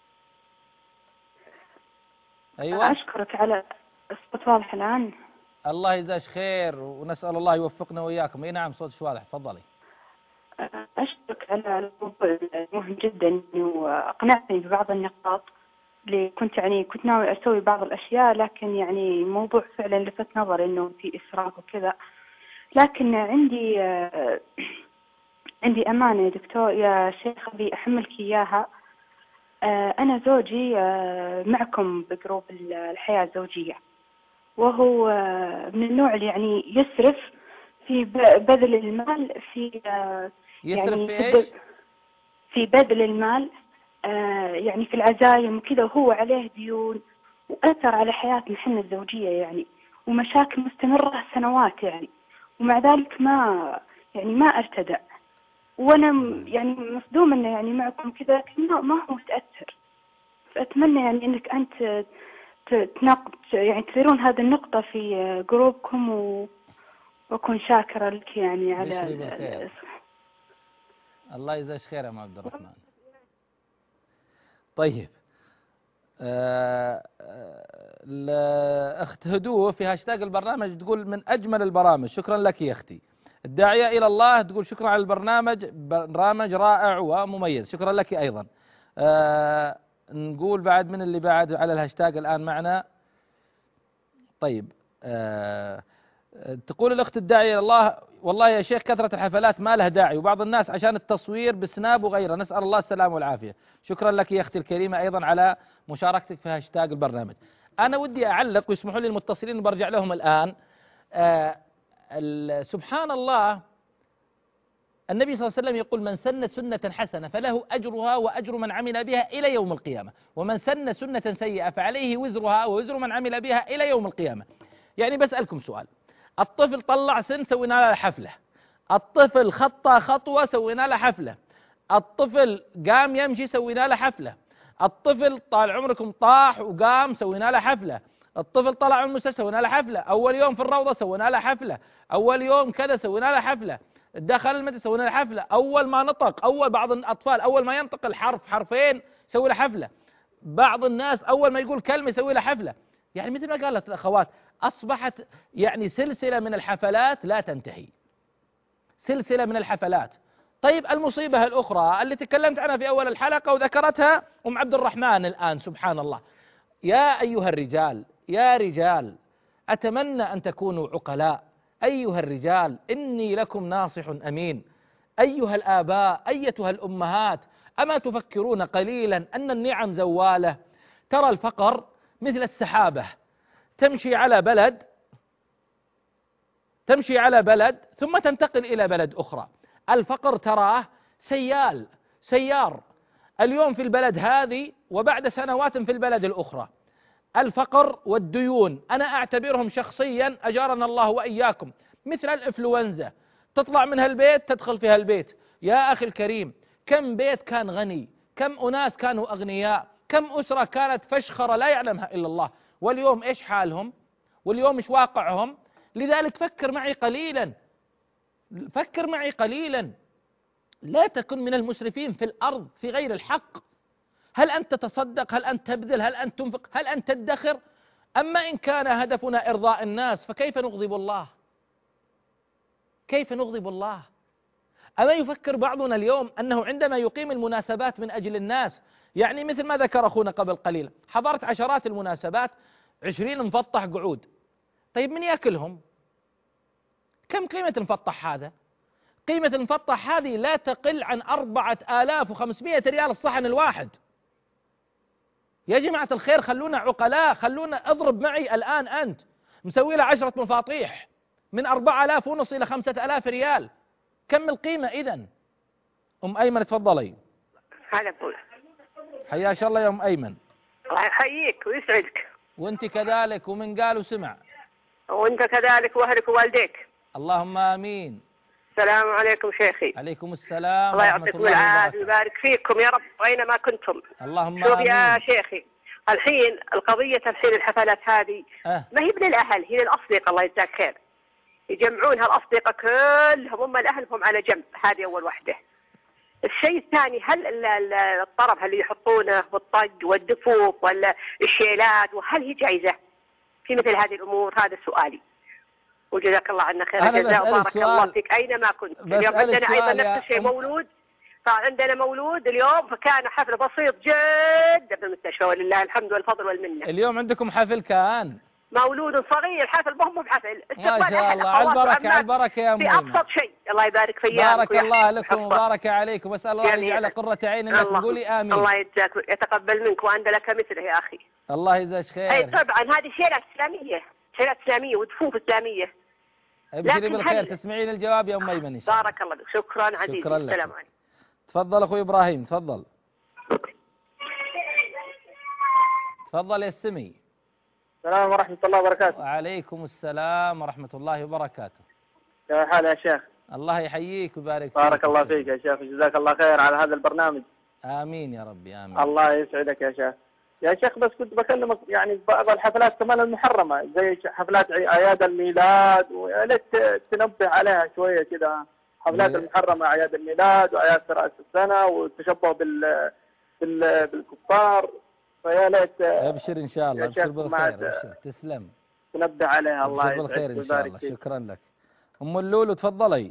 ايوه اشكرك على الصوت واضح الان. الله يجزاك خير ونسأل الله يوفقنا وإياكم. اي نعم صوتك واضح تفضلي. اشكرك على الموضوع المهم جدا واقنعتني ببعض النقاط اللي كنت يعني كنت ناوي اسوي بعض الاشياء، لكن يعني موضوع فعلا لفت نظري انه في اسراف وكذا. لكن عندي آه عندي امانه يا دكتور يا شيخ ابي احملك اياها. آه انا زوجي آه معكم بجروب الحياه الزوجيه، وهو آه من النوع اللي يعني يسرف في بذل المال في آه يسرف يعني في ايش؟ في بذل المال آه يعني في العزايم وكذا، وهو عليه ديون وأثر على حياتنا احنا الزوجية يعني، ومشاكل مستمرة سنوات يعني، ومع ذلك ما يعني ما ارتدع. وأنا يعني مصدومة إنه يعني معكم كذا كأنه ما هو متأثر. فأتمنى يعني إنك أنت تناقض يعني تثيرون هذه النقطة في جروبكم و... وأكون شاكرة لك يعني على ال... الله يجزاك خير يا ام عبد الرحمن. طيب الأخت هدوء في هاشتاج البرنامج تقول من أجمل البرامج. شكرا لك يا أختي. الداعية إلى الله تقول شكرا على البرنامج، برنامج رائع ومميز. شكرا لك أيضا. أه نقول بعد من اللي بعد على الهاشتاج الآن معنا. طيب أه تقول الأخت الداعية إلى الله والله يا شيخ كثرة الحفلات ما لها داعي، وبعض الناس عشان التصوير بسناب وغيره، نسأل الله السلامة والعافية. شكرا لك يا أختي الكريمة أيضا على مشاركتك في هاشتاج البرنامج. أنا ودي أعلق ويسمحوا لي المتصلين وبرجع لهم الآن. آه سبحان الله النبي صلى الله عليه وسلم يقول من سن سنة حسنة فله أجرها وأجر من عمل بها إلى يوم القيامة، ومن سن سنة سيئة فعليه وزرها ووزر من عمل بها إلى يوم القيامة. يعني بسألكم سؤال، الطفل طلع سن سوينا له حفلة، الطفل خطى خطوة سوينا له حفلة، الطفل قام يمشي سوينا له حفلة، الطفل طال عمركم طاح وقام سوينا له حفلة، الطفل طلع من المستشفى سوينا له حفلة، أول يوم في الروضة سوينا له حفلة، أول يوم كذا سوينا له حفلة، دخل المدرسة سوينا له حفلة، أول ما نطق أول بعض الأطفال أول ما ينطق الحرف حرفين سوي له حفلة، بعض الناس أول ما يقول كلمة يسوي له حفلة. يعني مثل ما قالت الأخوات أصبحت يعني سلسلة من الحفلات لا تنتهي، سلسلة من الحفلات. طيب المصيبة الأخرى اللي تكلمت عنها في أول الحلقة وذكرتها أم عبد الرحمن الآن، سبحان الله. يا أيها الرجال يا رجال أتمنى أن تكونوا عقلاء. أيها الرجال إني لكم ناصح أمين. أيها الآباء أيتها الأمهات أما تفكرون قليلا أن النعم زوالة؟ ترى الفقر مثل السحابة تمشي على بلد تمشي على بلد ثم تنتقل إلى بلد أخرى. الفقر تراه سيال سيار، اليوم في البلد هذه وبعد سنوات في البلد الأخرى. الفقر والديون أنا أعتبرهم شخصيا أجارنا الله وإياكم مثل الإنفلونزا، تطلع منها البيت تدخل فيها البيت. يا أخي الكريم، كم بيت كان غني، كم أناس كانوا أغنياء، كم أسرة كانت فشخرة لا يعلمها إلا الله، واليوم إيش حالهم؟ واليوم إيش واقعهم؟ لذلك فكر معي قليلا، فكر معي قليلا، لا تكن من المسرفين في الأرض في غير الحق. هل أنت تتصدق؟ هل أنت تبذل؟ هل أنت تنفق؟ هل أنت تدخر؟ أما إن كان هدفنا إرضاء الناس فكيف نغضب الله؟ كيف نغضب الله؟ أما يفكر بعضنا اليوم أنه عندما يقيم المناسبات من أجل الناس، يعني مثل ما ذكر أخونا قبل قليل، حضرت عشرات المناسبات، عشرين مفطح قعود، طيب من يأكلهم؟ كم قيمة المفطح هذا؟ قيمة المفطح هذه لا تقل عن أربعة آلاف وخمسمائة ريال الصحن الواحد. يا جماعة الخير خلونا عقلاء، خلونا اضرب معي الآن أنت مسوي له عشرة مفاطيح من أربعة آلاف ونص إلى خمسة آلاف ريال، كم القيمة إذن؟ أم أيمن تفضلي. هلا أبوي. حياك الله يا أم أيمن. الله يحييك ويسعدك. وأنت كذلك ومن قال وسمع. وأنت كذلك وأهلك ووالديك. اللهم آمين. السلام عليكم شيخي. عليكم السلام. الله يعطيكم العافية ويبارك فيكم يا رب أينما كنتم. اللهم شوف آمين. يا شيخي، الحين القضية الحين الحفلات هذه أه. ما هي من الأهل، هي للأصدقاء الله يجزاك خير. يجمعونها الأصدقاء كلهم، هم الأهل هم على جنب، هذه أول وحدة. الشيء الثاني، هل الطرب اللي يحطونه والطق والدفوف ولا الشيلات وهل هي جائزة في مثل هذه الأمور؟ هذا سؤالي. وجزاك الله عنا خير الجزاء وبارك الله فيك أينما كنت. اليوم عندنا أيضا نفس الشيء مولود، فعندنا مولود اليوم، فكان حفل بسيط جدا في المستشفى ولله الحمد والفضل والمنة. اليوم عندكم حفل كان؟ مولود صغير، حفل مو بحفل، ما شاء الله، على البركة على البركة يا أم في أبسط شيء. الله يبارك فيك. بارك الله لكم وبارك عليكم، واسأل الله أن يجعل قرة عين لك. قولي آمين. الله يجزاك يتقبل منك وأنت لك مثله يا أخي. الله يجزاك خير. أي طبعا هذه شيلات إسلامية، شيلات إسلامية ودفوف إسلامية. ابشري بالخير، تسمعين الجواب يا أم أيمن إن شاء الله. بارك الله بك. شكرا عزيزي. شكرا لك. السلام عليكم. تفضل أخوي إبراهيم، تفضل. تفضل يا السمي. السلام ورحمة الله وبركاته. وعليكم السلام ورحمة الله وبركاته. كيف حال يا شيخ؟ الله يحييك ويبارك فيك. بارك الله فيك يا شيخ، جزاك الله خير على هذا البرنامج. آمين يا ربي آمين. الله يسعدك يا شيخ. يا شيخ بس كنت بكلمك يعني بعض الحفلات كمان المحرمة زي حفلات أعياد الميلاد، ويا ليت تنبه عليها شوية كذا. حفلات المحرمة أعياد الميلاد وأعياد رأس السنة والتشبه بال بال بالكفار، فيا ليت. ابشر إن شاء الله، ابشر بالخير، ابشر تسلم. تنبه عليها. الله يسعدك بالخير إن شاء الله. شكرا لك. أم اللولو تفضلي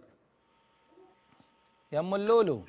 يا أم اللولو.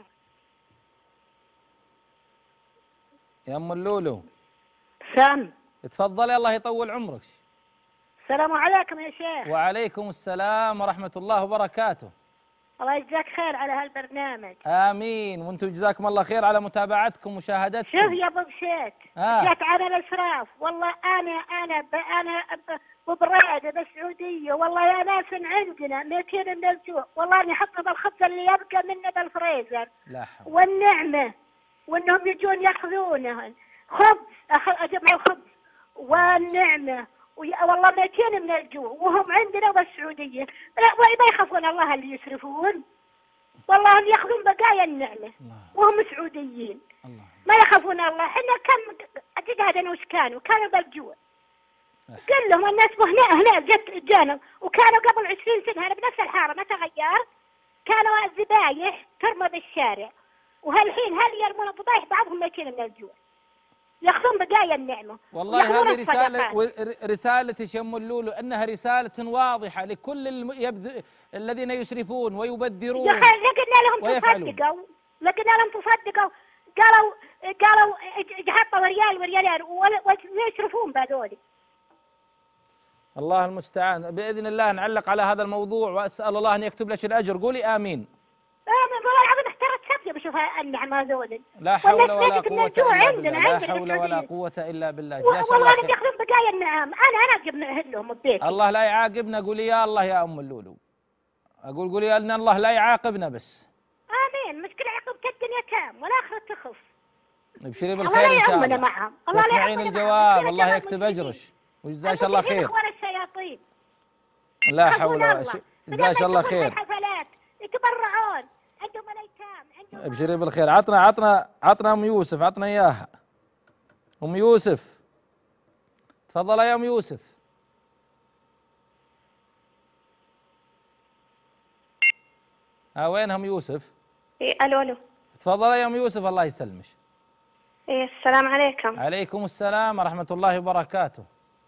يا أم اللولو. سام. تفضلي الله يطول عمرك. السلام عليكم يا شيخ. وعليكم السلام ورحمة الله وبركاته. الله يجزاك خير على هالبرنامج. آمين، وانتم جزاكم الله خير على متابعتكم ومشاهدتكم. شوف يا ابو بشيت، آه. جات على الاسراف، والله انا انا ب انا ببريده بالسعوديه، والله يا ناس عندنا ميتين من الجوع، والله اني حطوا بالخبز اللي يبقى منه بالفريزر. لا حول. والنعمه وانهم يجون ياخذونه خبز، اجمع الخبز والنعمه، والله ميتين من الجوع وهم عندنا بالسعوديه، ما يخافون الله اللي يسرفون، والله هم ياخذون بقايا النعمه وهم سعوديين. الله. ما يخافون الله. احنا كم قعدنا وش كانوا؟ كانوا بالجوع. قل لهم الناس هنا هنا جت جانا، وكانوا قبل عشرين سنه هنا بنفس الحاره ما تغير، كانوا الذبايح ترمى بالشارع، وهالحين هل يرمون البضايح بعضهم ميتين من الجوع، ياخذون بقايا النعمه. والله هذه رسالة رسالة شم اللولو، انها رسالة واضحة لكل الم... يبذ... الذين يسرفون ويبذرون. يا اخي لقينا لهم تصدقوا، لقينا لهم تصدقوا، قالوا قالوا حطوا ريال وريالين ويسرفون بهذول. الله المستعان. باذن الله نعلق على هذا الموضوع، واسال الله ان يكتب لك الاجر. قولي امين. امين. والله العظيم احترت نفسي بشوف النعم هذول. لا حول ولا والناس قوة الجوع إلا عندنا بالله، لا عندنا حول ولا بالسعودية. قوة إلا بالله. جزاك الله والله خير. ياخذون بقايا النعام، انا انا اجيب لهم ببيتي. الله لا يعاقبنا، قولي يا الله يا أم اللولو. أقول قولي أن الله لا يعاقبنا بس. امين. مشكلة عقبت الدنيا كام والاخرة تخف. ابشري الله بالخير لا إن شاء يعمنا الله. معهم، الله لا تسمعين يعمنا الجواب، معهم. الله يكتب أجرش وجزاك الله خير. اخوان الشياطين. لا حول ولا قوة. جزاك الله خير. حفلات يتبرعون، عندهم الايتام، عندهم. ابشري بالخير. عطنا عطنا عطنا أم يوسف، عطنا إياها. أم يوسف تفضل يا أم يوسف. ها وين أم يوسف؟ إيه الو الو. تفضل يا أم يوسف الله يسلمش. إيه السلام عليكم. عليكم السلام ورحمة الله وبركاته.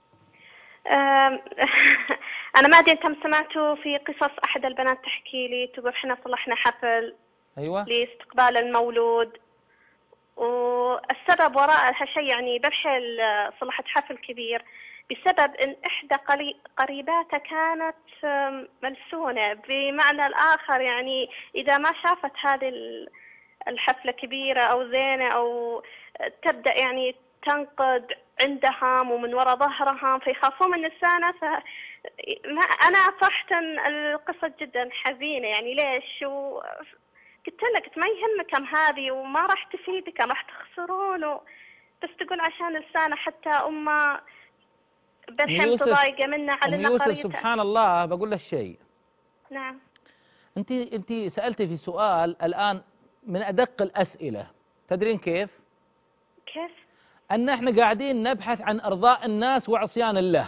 أنا ما أدري أنتم سمعتوا في قصص أحد البنات تحكي لي، تقول إحنا صلحنا حفل أيوة لاستقبال المولود، والسبب وراء هالشيء يعني بالحيل صلحت حفل كبير بسبب إن إحدى قريباتها كانت ملسونة، بمعنى الآخر يعني إذا ما شافت هذه الحفلة كبيرة أو زينة أو تبدأ يعني تنقد عندهم ومن وراء ظهرهم فيخافون من النسانة. ف ما أنا صراحة القصة جدا حزينة، يعني ليش؟ وقلت لك قلت ما يهمكم هذه وما راح تفيدكم، راح تخسرون و... بس تقول عشان لسانة حتى أمه بالحين تضايقة منه على أم يوسف قريته. سبحان الله بقول لك شيء. نعم. أنت أنت سألتي في سؤال الآن من أدق الأسئلة، تدرين كيف؟ كيف؟ أن احنا قاعدين نبحث عن إرضاء الناس وعصيان الله.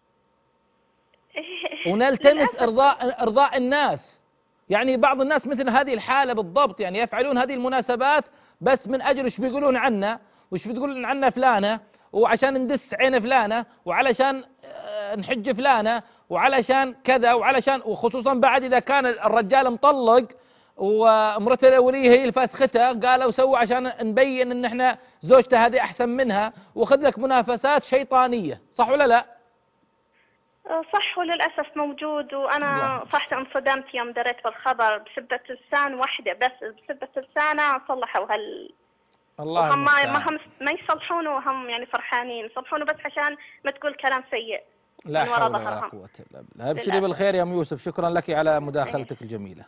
ونلتمس إرضاء إرضاء الناس. يعني بعض الناس مثل هذه الحالة بالضبط، يعني يفعلون هذه المناسبات بس من أجل وش بيقولون عنا، وش بتقولون عنا فلانة، وعشان ندس عين فلانة، وعلشان نحج فلانة، وعلشان كذا، وعلشان وخصوصا بعد إذا كان الرجال مطلق ومرته الأولية هي الفاسختة، قالوا سووا عشان نبين إن إحنا زوجته هذه أحسن منها، وخذ لك منافسات شيطانية، صح ولا لا؟ صح وللأسف موجود. وأنا صراحة انصدمت يوم دريت بالخبر بسبة لسان واحدة بس، بسبة لسانة صلحوا هال الله وهم ما ما هم ما يصلحونه وهم يعني فرحانين، يصلحونه بس عشان ما تقول كلام سيء. لا حول ولا قوة إلا بالله. ابشري بالخير يا أم يوسف، شكرا لك على مداخلتك الجميلة.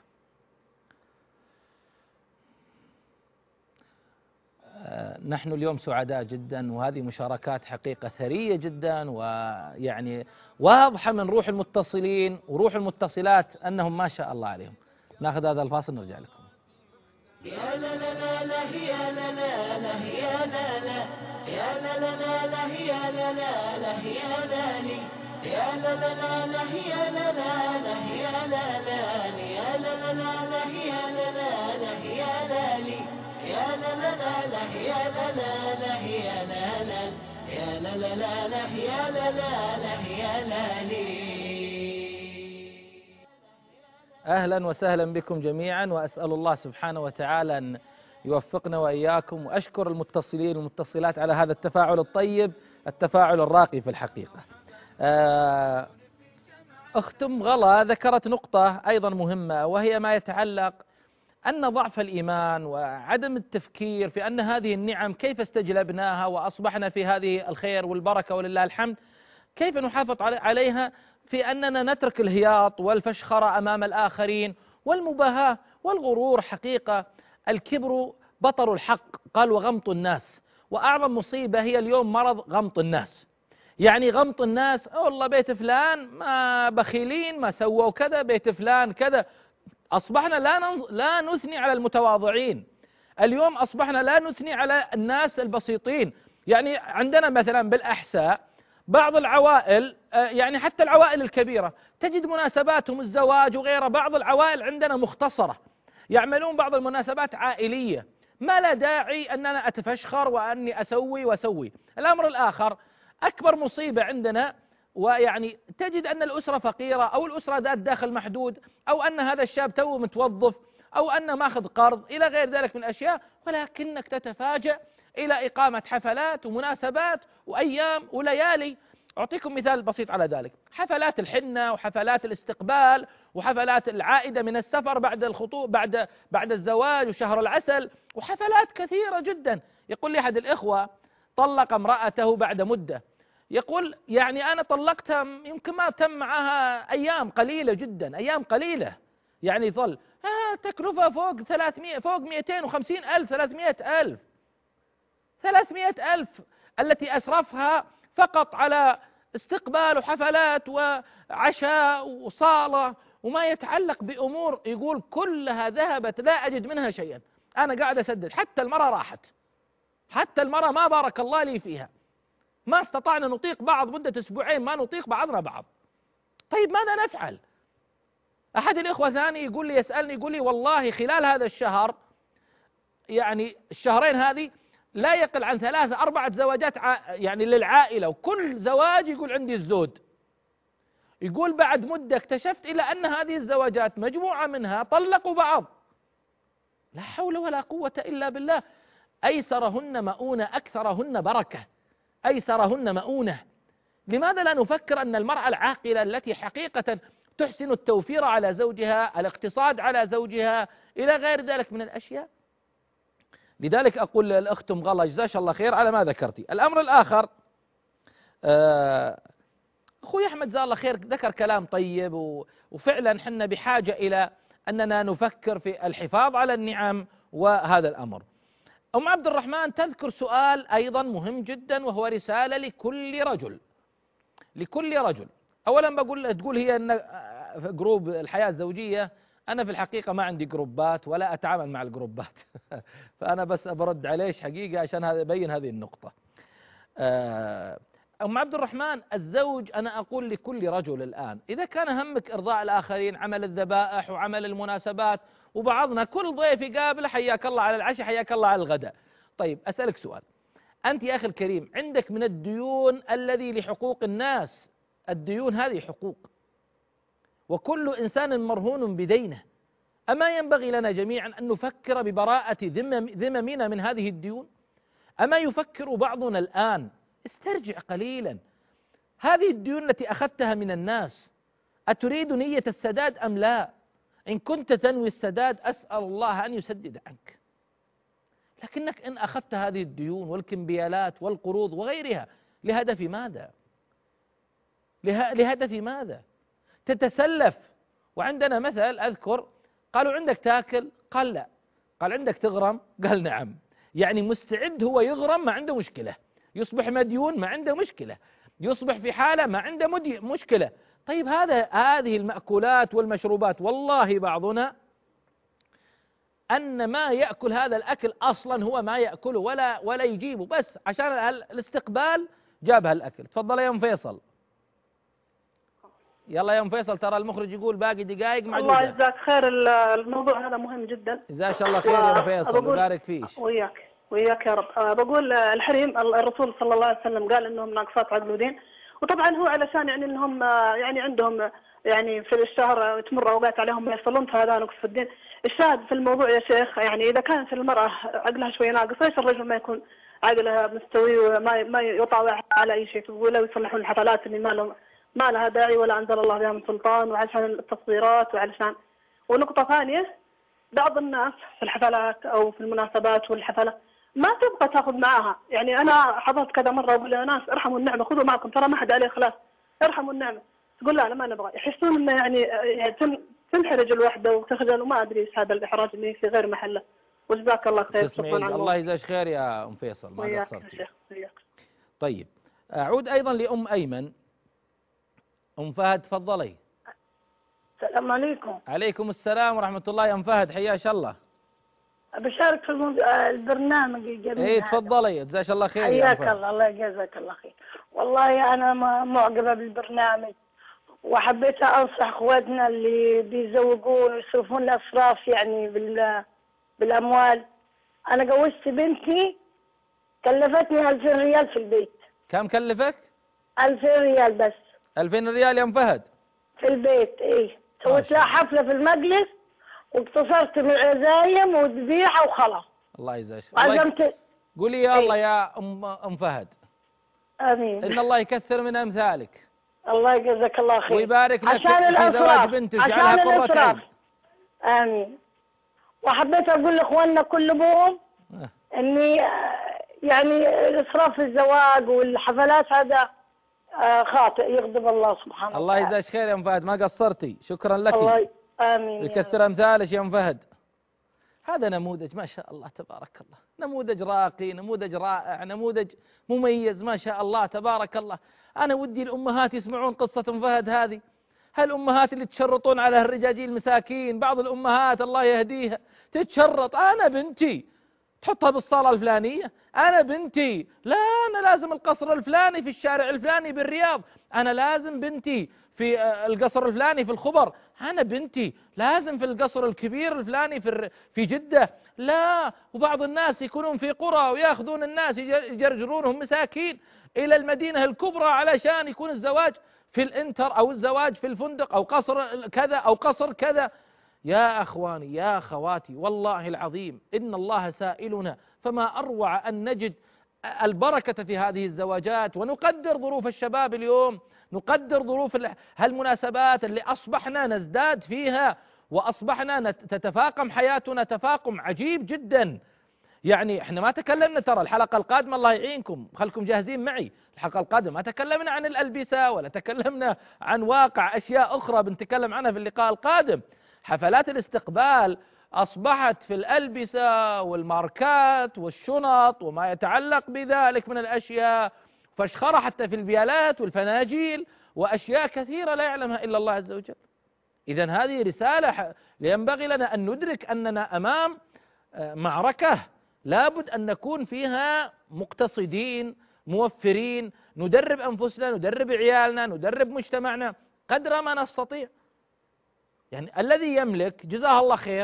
نحن اليوم سعداء جدا، وهذه مشاركات حقيقة ثرية جدا، ويعني واضحة من روح المتصلين وروح المتصلات أنهم ما شاء الله عليهم. ناخذ هذا الفاصل نرجع لكم. يا لا لا لا لا يا لا لا لا يا لا لا يا لا لا لا لا يا لا لا لا يا لا لي يا لا لا لا لا يا لا لا لا يا لا لا يا لا لا لا لا يا لا لا لا يا لا لي يا لا لا لا لا يا لا لا لا يا لا لا يا لا لا لا لا يا لا لا لا يا لا لي. أهلا وسهلا بكم جميعا، وأسأل الله سبحانه وتعالى أن يوفقنا وإياكم، وأشكر المتصلين والمتصلات على هذا التفاعل الطيب، التفاعل الراقي في الحقيقة. أخت أم غلا ذكرت نقطة أيضا مهمة، وهي ما يتعلق أن ضعف الإيمان وعدم التفكير في أن هذه النعم كيف استجلبناها وأصبحنا في هذه الخير والبركة ولله الحمد، كيف نحافظ عليها في أننا نترك الهياط والفشخرة أمام الآخرين والمباهاة والغرور. حقيقة الكبر بطر الحق، قال وغمط الناس، وأعظم مصيبة هي اليوم مرض غمط الناس. يعني غمط الناس، والله بيت فلان ما بخيلين ما سووا كذا، بيت فلان كذا. أصبحنا لا لا نثني على المتواضعين، اليوم أصبحنا لا نثني على الناس البسيطين. يعني عندنا مثلا بالأحساء بعض العوائل، يعني حتى العوائل الكبيرة تجد مناسباتهم الزواج وغيره، بعض العوائل عندنا مختصرة يعملون بعض المناسبات عائلية، ما لا داعي أن أنا أتفشخر وأني أسوي وأسوي. الأمر الآخر أكبر مصيبة عندنا، ويعني تجد أن الأسرة فقيرة أو الأسرة ذات داخل محدود، أو أن هذا الشاب تو متوظف، أو أنه ماخذ قرض إلى غير ذلك من أشياء، ولكنك تتفاجأ إلى إقامة حفلات ومناسبات وأيام وليالي. أعطيكم مثال بسيط على ذلك، حفلات الحنة وحفلات الاستقبال وحفلات العائدة من السفر بعد الخطوب بعد بعد الزواج وشهر العسل وحفلات كثيرة جدا. يقول لي أحد الإخوة طلق امرأته بعد مدة، يقول يعني أنا طلقتها يمكن ما تم معها أيام قليلة جدا، أيام قليلة، يعني ظل آه تكلفة فوق ثلاثمائة فوق مئتين وخمسين ألف ثلاثمائة ألف ثلاثمائة ألف التي أسرفها فقط على استقبال وحفلات وعشاء وصالة وما يتعلق بأمور، يقول كلها ذهبت لا أجد منها شيئا. أنا قاعد أسدد، حتى المرأة راحت، حتى المرأة ما بارك الله لي فيها، ما استطعنا نطيق بعض مدة أسبوعين، ما نطيق بعضنا بعض. طيب ماذا نفعل؟ أحد الإخوة ثاني يقول لي يسألني يقول لي والله خلال هذا الشهر يعني الشهرين هذه لا يقل عن ثلاثة أربعة زواجات يعني للعائلة، وكل زواج يقول عندي الزود. يقول بعد مدة اكتشفت إلى أن هذه الزواجات مجموعة منها طلقوا بعض. لا حول ولا قوة إلا بالله. أيسرهن مؤونة أكثرهن بركة، أيسرهن مؤونة. لماذا لا نفكر أن المرأة العاقلة التي حقيقة تحسن التوفير على زوجها، الاقتصاد على زوجها، إلى غير ذلك من الأشياء؟ لذلك أقول للأخت أم غلا جزاش الله خير على ما ذكرتي. الأمر الآخر، أخوي أحمد جزاه الله خير ذكر كلام طيب، وفعلا حنا بحاجة إلى أننا نفكر في الحفاظ على النعم وهذا الأمر. أم عبد الرحمن تذكر سؤال أيضا مهم جدا، وهو رسالة لكل رجل لكل رجل. أولا بقول تقول هي أن جروب الحياة الزوجية، أنا في الحقيقة ما عندي جروبات ولا أتعامل مع الجروبات فأنا بس برد عليش حقيقة عشان هذا يبين هذه النقطة. أم عبد الرحمن، الزوج أنا أقول لكل رجل الآن إذا كان همك إرضاء الآخرين، عمل الذبائح وعمل المناسبات، وبعضنا كل ضيف يقابله حياك الله على العشاء حياك الله على الغداء. طيب أسألك سؤال، أنت يا أخي الكريم عندك من الديون الذي لحقوق الناس، الديون هذه حقوق وكل إنسان مرهون بدينه. أما ينبغي لنا جميعا أن نفكر ببراءة ذممنا من هذه الديون؟ أما يفكر بعضنا الآن استرجع قليلا، هذه الديون التي أخذتها من الناس أتريد نية السداد أم لا؟ إن كنت تنوي السداد أسأل الله أن يسدد عنك، لكنك إن أخذت هذه الديون والكمبيالات والقروض وغيرها لهدف ماذا؟ لهدف ماذا؟ تتسلف. وعندنا مثل أذكر قالوا عندك تاكل؟ قال لا. قال عندك تغرم؟ قال نعم. يعني مستعد هو يغرم ما عنده مشكلة، يصبح مديون ما عنده مشكلة، يصبح في حالة ما عنده مشكلة. طيب هذا هذه المأكولات والمشروبات، والله بعضنا أن ما يأكل هذا الأكل أصلا هو ما يأكله ولا ولا يجيبه، بس عشان الاستقبال جاب هالأكل. تفضل يا أم فيصل. يلا يا أم فيصل، ترى المخرج يقول باقي دقائق معدودة. الله يجزاك خير، الموضوع هذا مهم جدا. جزاك الله خير يا أم فيصل، ويبارك فيك. وياك وياك يا رب. بقول الحريم الرسول صلى الله عليه وسلم قال انهم ناقصات عقل ودين، وطبعا هو علشان يعني انهم يعني عندهم يعني في الشهر تمر اوقات عليهم ما يصلون، فهذا نقص في الدين. الشاهد في الموضوع يا شيخ يعني اذا كانت المراه عقلها شوي ناقص، ليش الرجل ما يكون عقلها مستوي وما ما يطاوع على اي شيء، ولا يصلحون الحفلات اللي ما لهم ما لها داعي ولا انزل الله بها من سلطان، وعشان التصويرات وعلشان. ونقطه ثانيه، بعض الناس في الحفلات او في المناسبات والحفلات ما تبغى تاخذ معاها، يعني انا حضرت كذا مره اقول يا ناس ارحموا النعمه خذوا معكم ترى ما حد عليه خلاص ارحموا النعمه، تقول لا انا ما نبغى، يحسون انه يعني, يعني تنحرج الوحده وتخجل وما ادري ايش هذا الاحراج اللي في غير محله. وجزاك الله خير. شكرا. الله يجزاك خير يا ام فيصل، ما قصرتي. طيب اعود ايضا لام ايمن. ام فهد تفضلي. السلام عليكم. عليكم السلام ورحمه الله يا ام فهد، حياك الله. بشارك في البرنامج الجميل. اي تفضلي، جزاك الله خير. حياك الله، الله يجزاك الله خير. والله انا معجبه بالبرنامج، وحبيت انصح اخواتنا اللي بيزوجون ويصرفون اسراف يعني بال بالاموال. انا جوزت بنتي كلفتني ألفين ريال في البيت. كم كلفك؟ ألفين ريال بس. ألفين ريال يا ام فهد؟ في البيت. ايه سويت لها حفله في المجلس واقتصرت من العزايم وذبيحه وخلاص. الله يجزاك. عزمت. قولي يا الله يا ام ام فهد. امين. ان الله يكثر من امثالك. الله يجزاك الله خير. ويبارك لك عشان في زواج بنتك، عشان جعلها قرة الإسراف. عين. آمين. وحبيت أقول لإخواننا كلهم إني يعني الإسراف في الزواج والحفلات هذا خاطئ يغضب الله سبحانه الله وتعالى. يجزاك خير يا أم فهد، ما قصرتي، شكرا لك. الله ي... آمين. يكثر أمثالك يا أم فهد. هذا نموذج ما شاء الله تبارك الله، نموذج راقي، نموذج رائع، نموذج مميز ما شاء الله تبارك الله. أنا ودي الأمهات يسمعون قصة أم فهد هذه، هالأمهات اللي تشرطون على الرجاجيل المساكين. بعض الأمهات الله يهديها تتشرط، أنا بنتي تحطها بالصالة الفلانية، أنا بنتي لا أنا لازم القصر الفلاني في الشارع الفلاني بالرياض، أنا لازم بنتي في القصر الفلاني في الخبر، أنا بنتي لازم في القصر الكبير الفلاني في في جدة. لا، وبعض الناس يكونون في قرى وياخذون الناس يجرجرونهم مساكين إلى المدينة الكبرى علشان يكون الزواج في الانتر أو الزواج في الفندق أو قصر كذا أو قصر كذا. يا أخواني يا أخواتي، والله العظيم إن الله سائلنا، فما أروع أن نجد البركة في هذه الزواجات ونقدر ظروف الشباب اليوم، نقدر ظروف هالمناسبات اللي أصبحنا نزداد فيها وأصبحنا تتفاقم حياتنا تفاقم عجيب جدا. يعني احنا ما تكلمنا، ترى الحلقة القادمة الله يعينكم خلكم جاهزين معي، الحلقة القادمة ما تكلمنا عن الألبسة ولا تكلمنا عن واقع أشياء أخرى بنتكلم عنها في اللقاء القادم. حفلات الاستقبال أصبحت في الألبسة والماركات والشنط وما يتعلق بذلك من الأشياء، فاشخرة حتى في البيالات والفناجيل وأشياء كثيرة لا يعلمها إلا الله عز وجل. إذن هذه رسالة ينبغي لنا أن ندرك أننا أمام معركة لابد أن نكون فيها مقتصدين موفرين، ندرب أنفسنا، ندرب عيالنا، ندرب مجتمعنا قدر ما نستطيع. يعني الذي يملك جزاه الله خير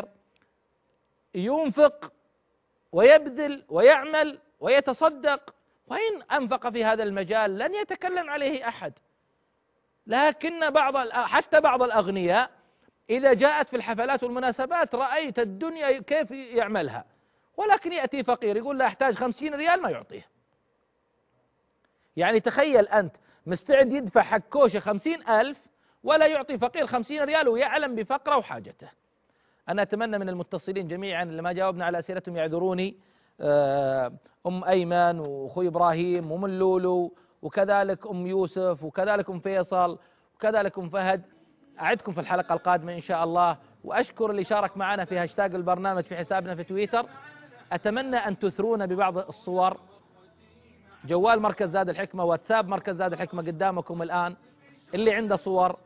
ينفق ويبذل ويعمل ويتصدق، وإن أنفق في هذا المجال لن يتكلم عليه أحد. لكن بعض حتى بعض الأغنياء إذا جاءت في الحفلات والمناسبات رأيت الدنيا كيف يعملها، ولكن يأتي فقير يقول لا أحتاج خمسين ريال ما يعطيه. يعني تخيل أنت مستعد يدفع حق كوشة خمسين ألف ولا يعطي فقير خمسين ريال ويعلم بفقره وحاجته. أنا أتمنى من المتصلين جميعا اللي ما جاوبنا على أسئلتهم يعذروني، أم أيمن وأخوي إبراهيم ومن لولو وكذلك أم يوسف وكذلك أم فيصل وكذلك أم فهد. أعدكم في الحلقة القادمة إن شاء الله، وأشكر اللي شارك معنا في هاشتاج البرنامج في حسابنا في تويتر. أتمنى أن تثرونا ببعض الصور. جوال مركز زاد الحكمة، واتساب مركز زاد الحكمة قدامكم الآن، اللي عنده صور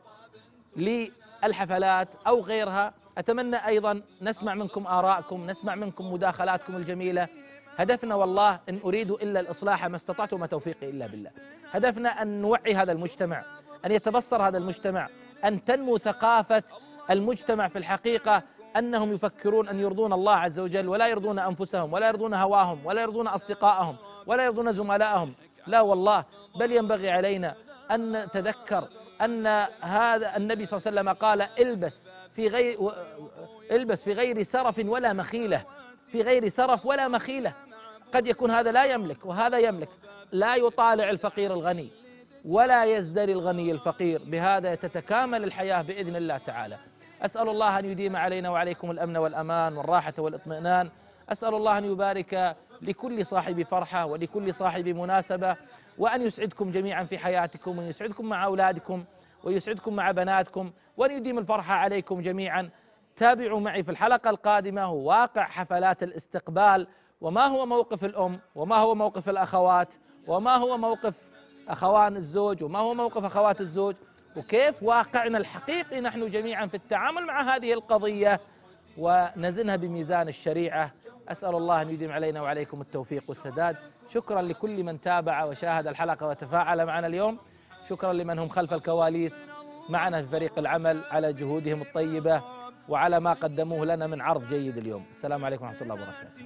للحفلات أو غيرها. أتمنى أيضا نسمع منكم آراءكم، نسمع منكم مداخلاتكم الجميلة. هدفنا والله إن أريد إلا الإصلاح ما استطعت وما توفيقي إلا بالله. هدفنا أن نوعي هذا المجتمع، أن يتبصر هذا المجتمع، أن تنمو ثقافة المجتمع في الحقيقة، أنهم يفكرون أن يرضون الله عز وجل ولا يرضون أنفسهم ولا يرضون هواهم ولا يرضون أصدقائهم ولا يرضون زملائهم. لا والله، بل ينبغي علينا أن نتذكر أن هذا النبي صلى الله عليه وسلم قال البس في غير البس في غير سرف ولا مخيلة، في غير سرف ولا مخيلة. قد يكون هذا لا يملك وهذا يملك، لا يطالع الفقير الغني ولا يزدري الغني الفقير، بهذا تتكامل الحياة بإذن الله تعالى. أسأل الله أن يديم علينا وعليكم الأمن والأمان والراحة والاطمئنان. أسأل الله أن يبارك لكل صاحب فرحة ولكل صاحب مناسبة، وأن يسعدكم جميعا في حياتكم، وأن يسعدكم مع أولادكم ويسعدكم مع بناتكم، وأن يديم الفرحة عليكم جميعا. تابعوا معي في الحلقة القادمة واقع حفلات الاستقبال، وما هو موقف الأم، وما هو موقف الأخوات، وما هو موقف أخوان الزوج، وما هو موقف أخوات الزوج، وكيف واقعنا الحقيقي نحن جميعا في التعامل مع هذه القضية ونزنها بميزان الشريعة. أسأل الله أن يديم علينا وعليكم التوفيق والسداد. شكرا لكل من تابع وشاهد الحلقة وتفاعل معنا اليوم. شكرا لمن هم خلف الكواليس معنا في فريق العمل على جهودهم الطيبة وعلى ما قدموه لنا من عرض جيد اليوم. السلام عليكم ورحمة الله وبركاته.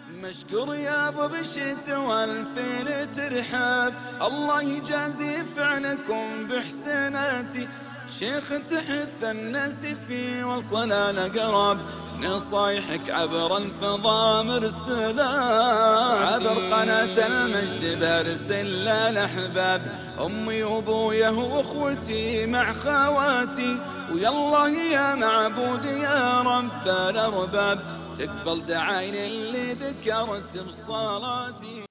مشكور يا ابو بشت والفين ترحاب، الله يجازي فعلكم بحسناتي. شيخ تحث الناس في وصلنا لقرب، نصايحك عبر الفضاء مرسلة، عبر قناة المجد برسل للأحباب، أمي وأبويا وأخوتي مع خواتي. ويالله يا معبود يا رب الأرباب، تقبل دعاين اللي ذكرت بصلاتي.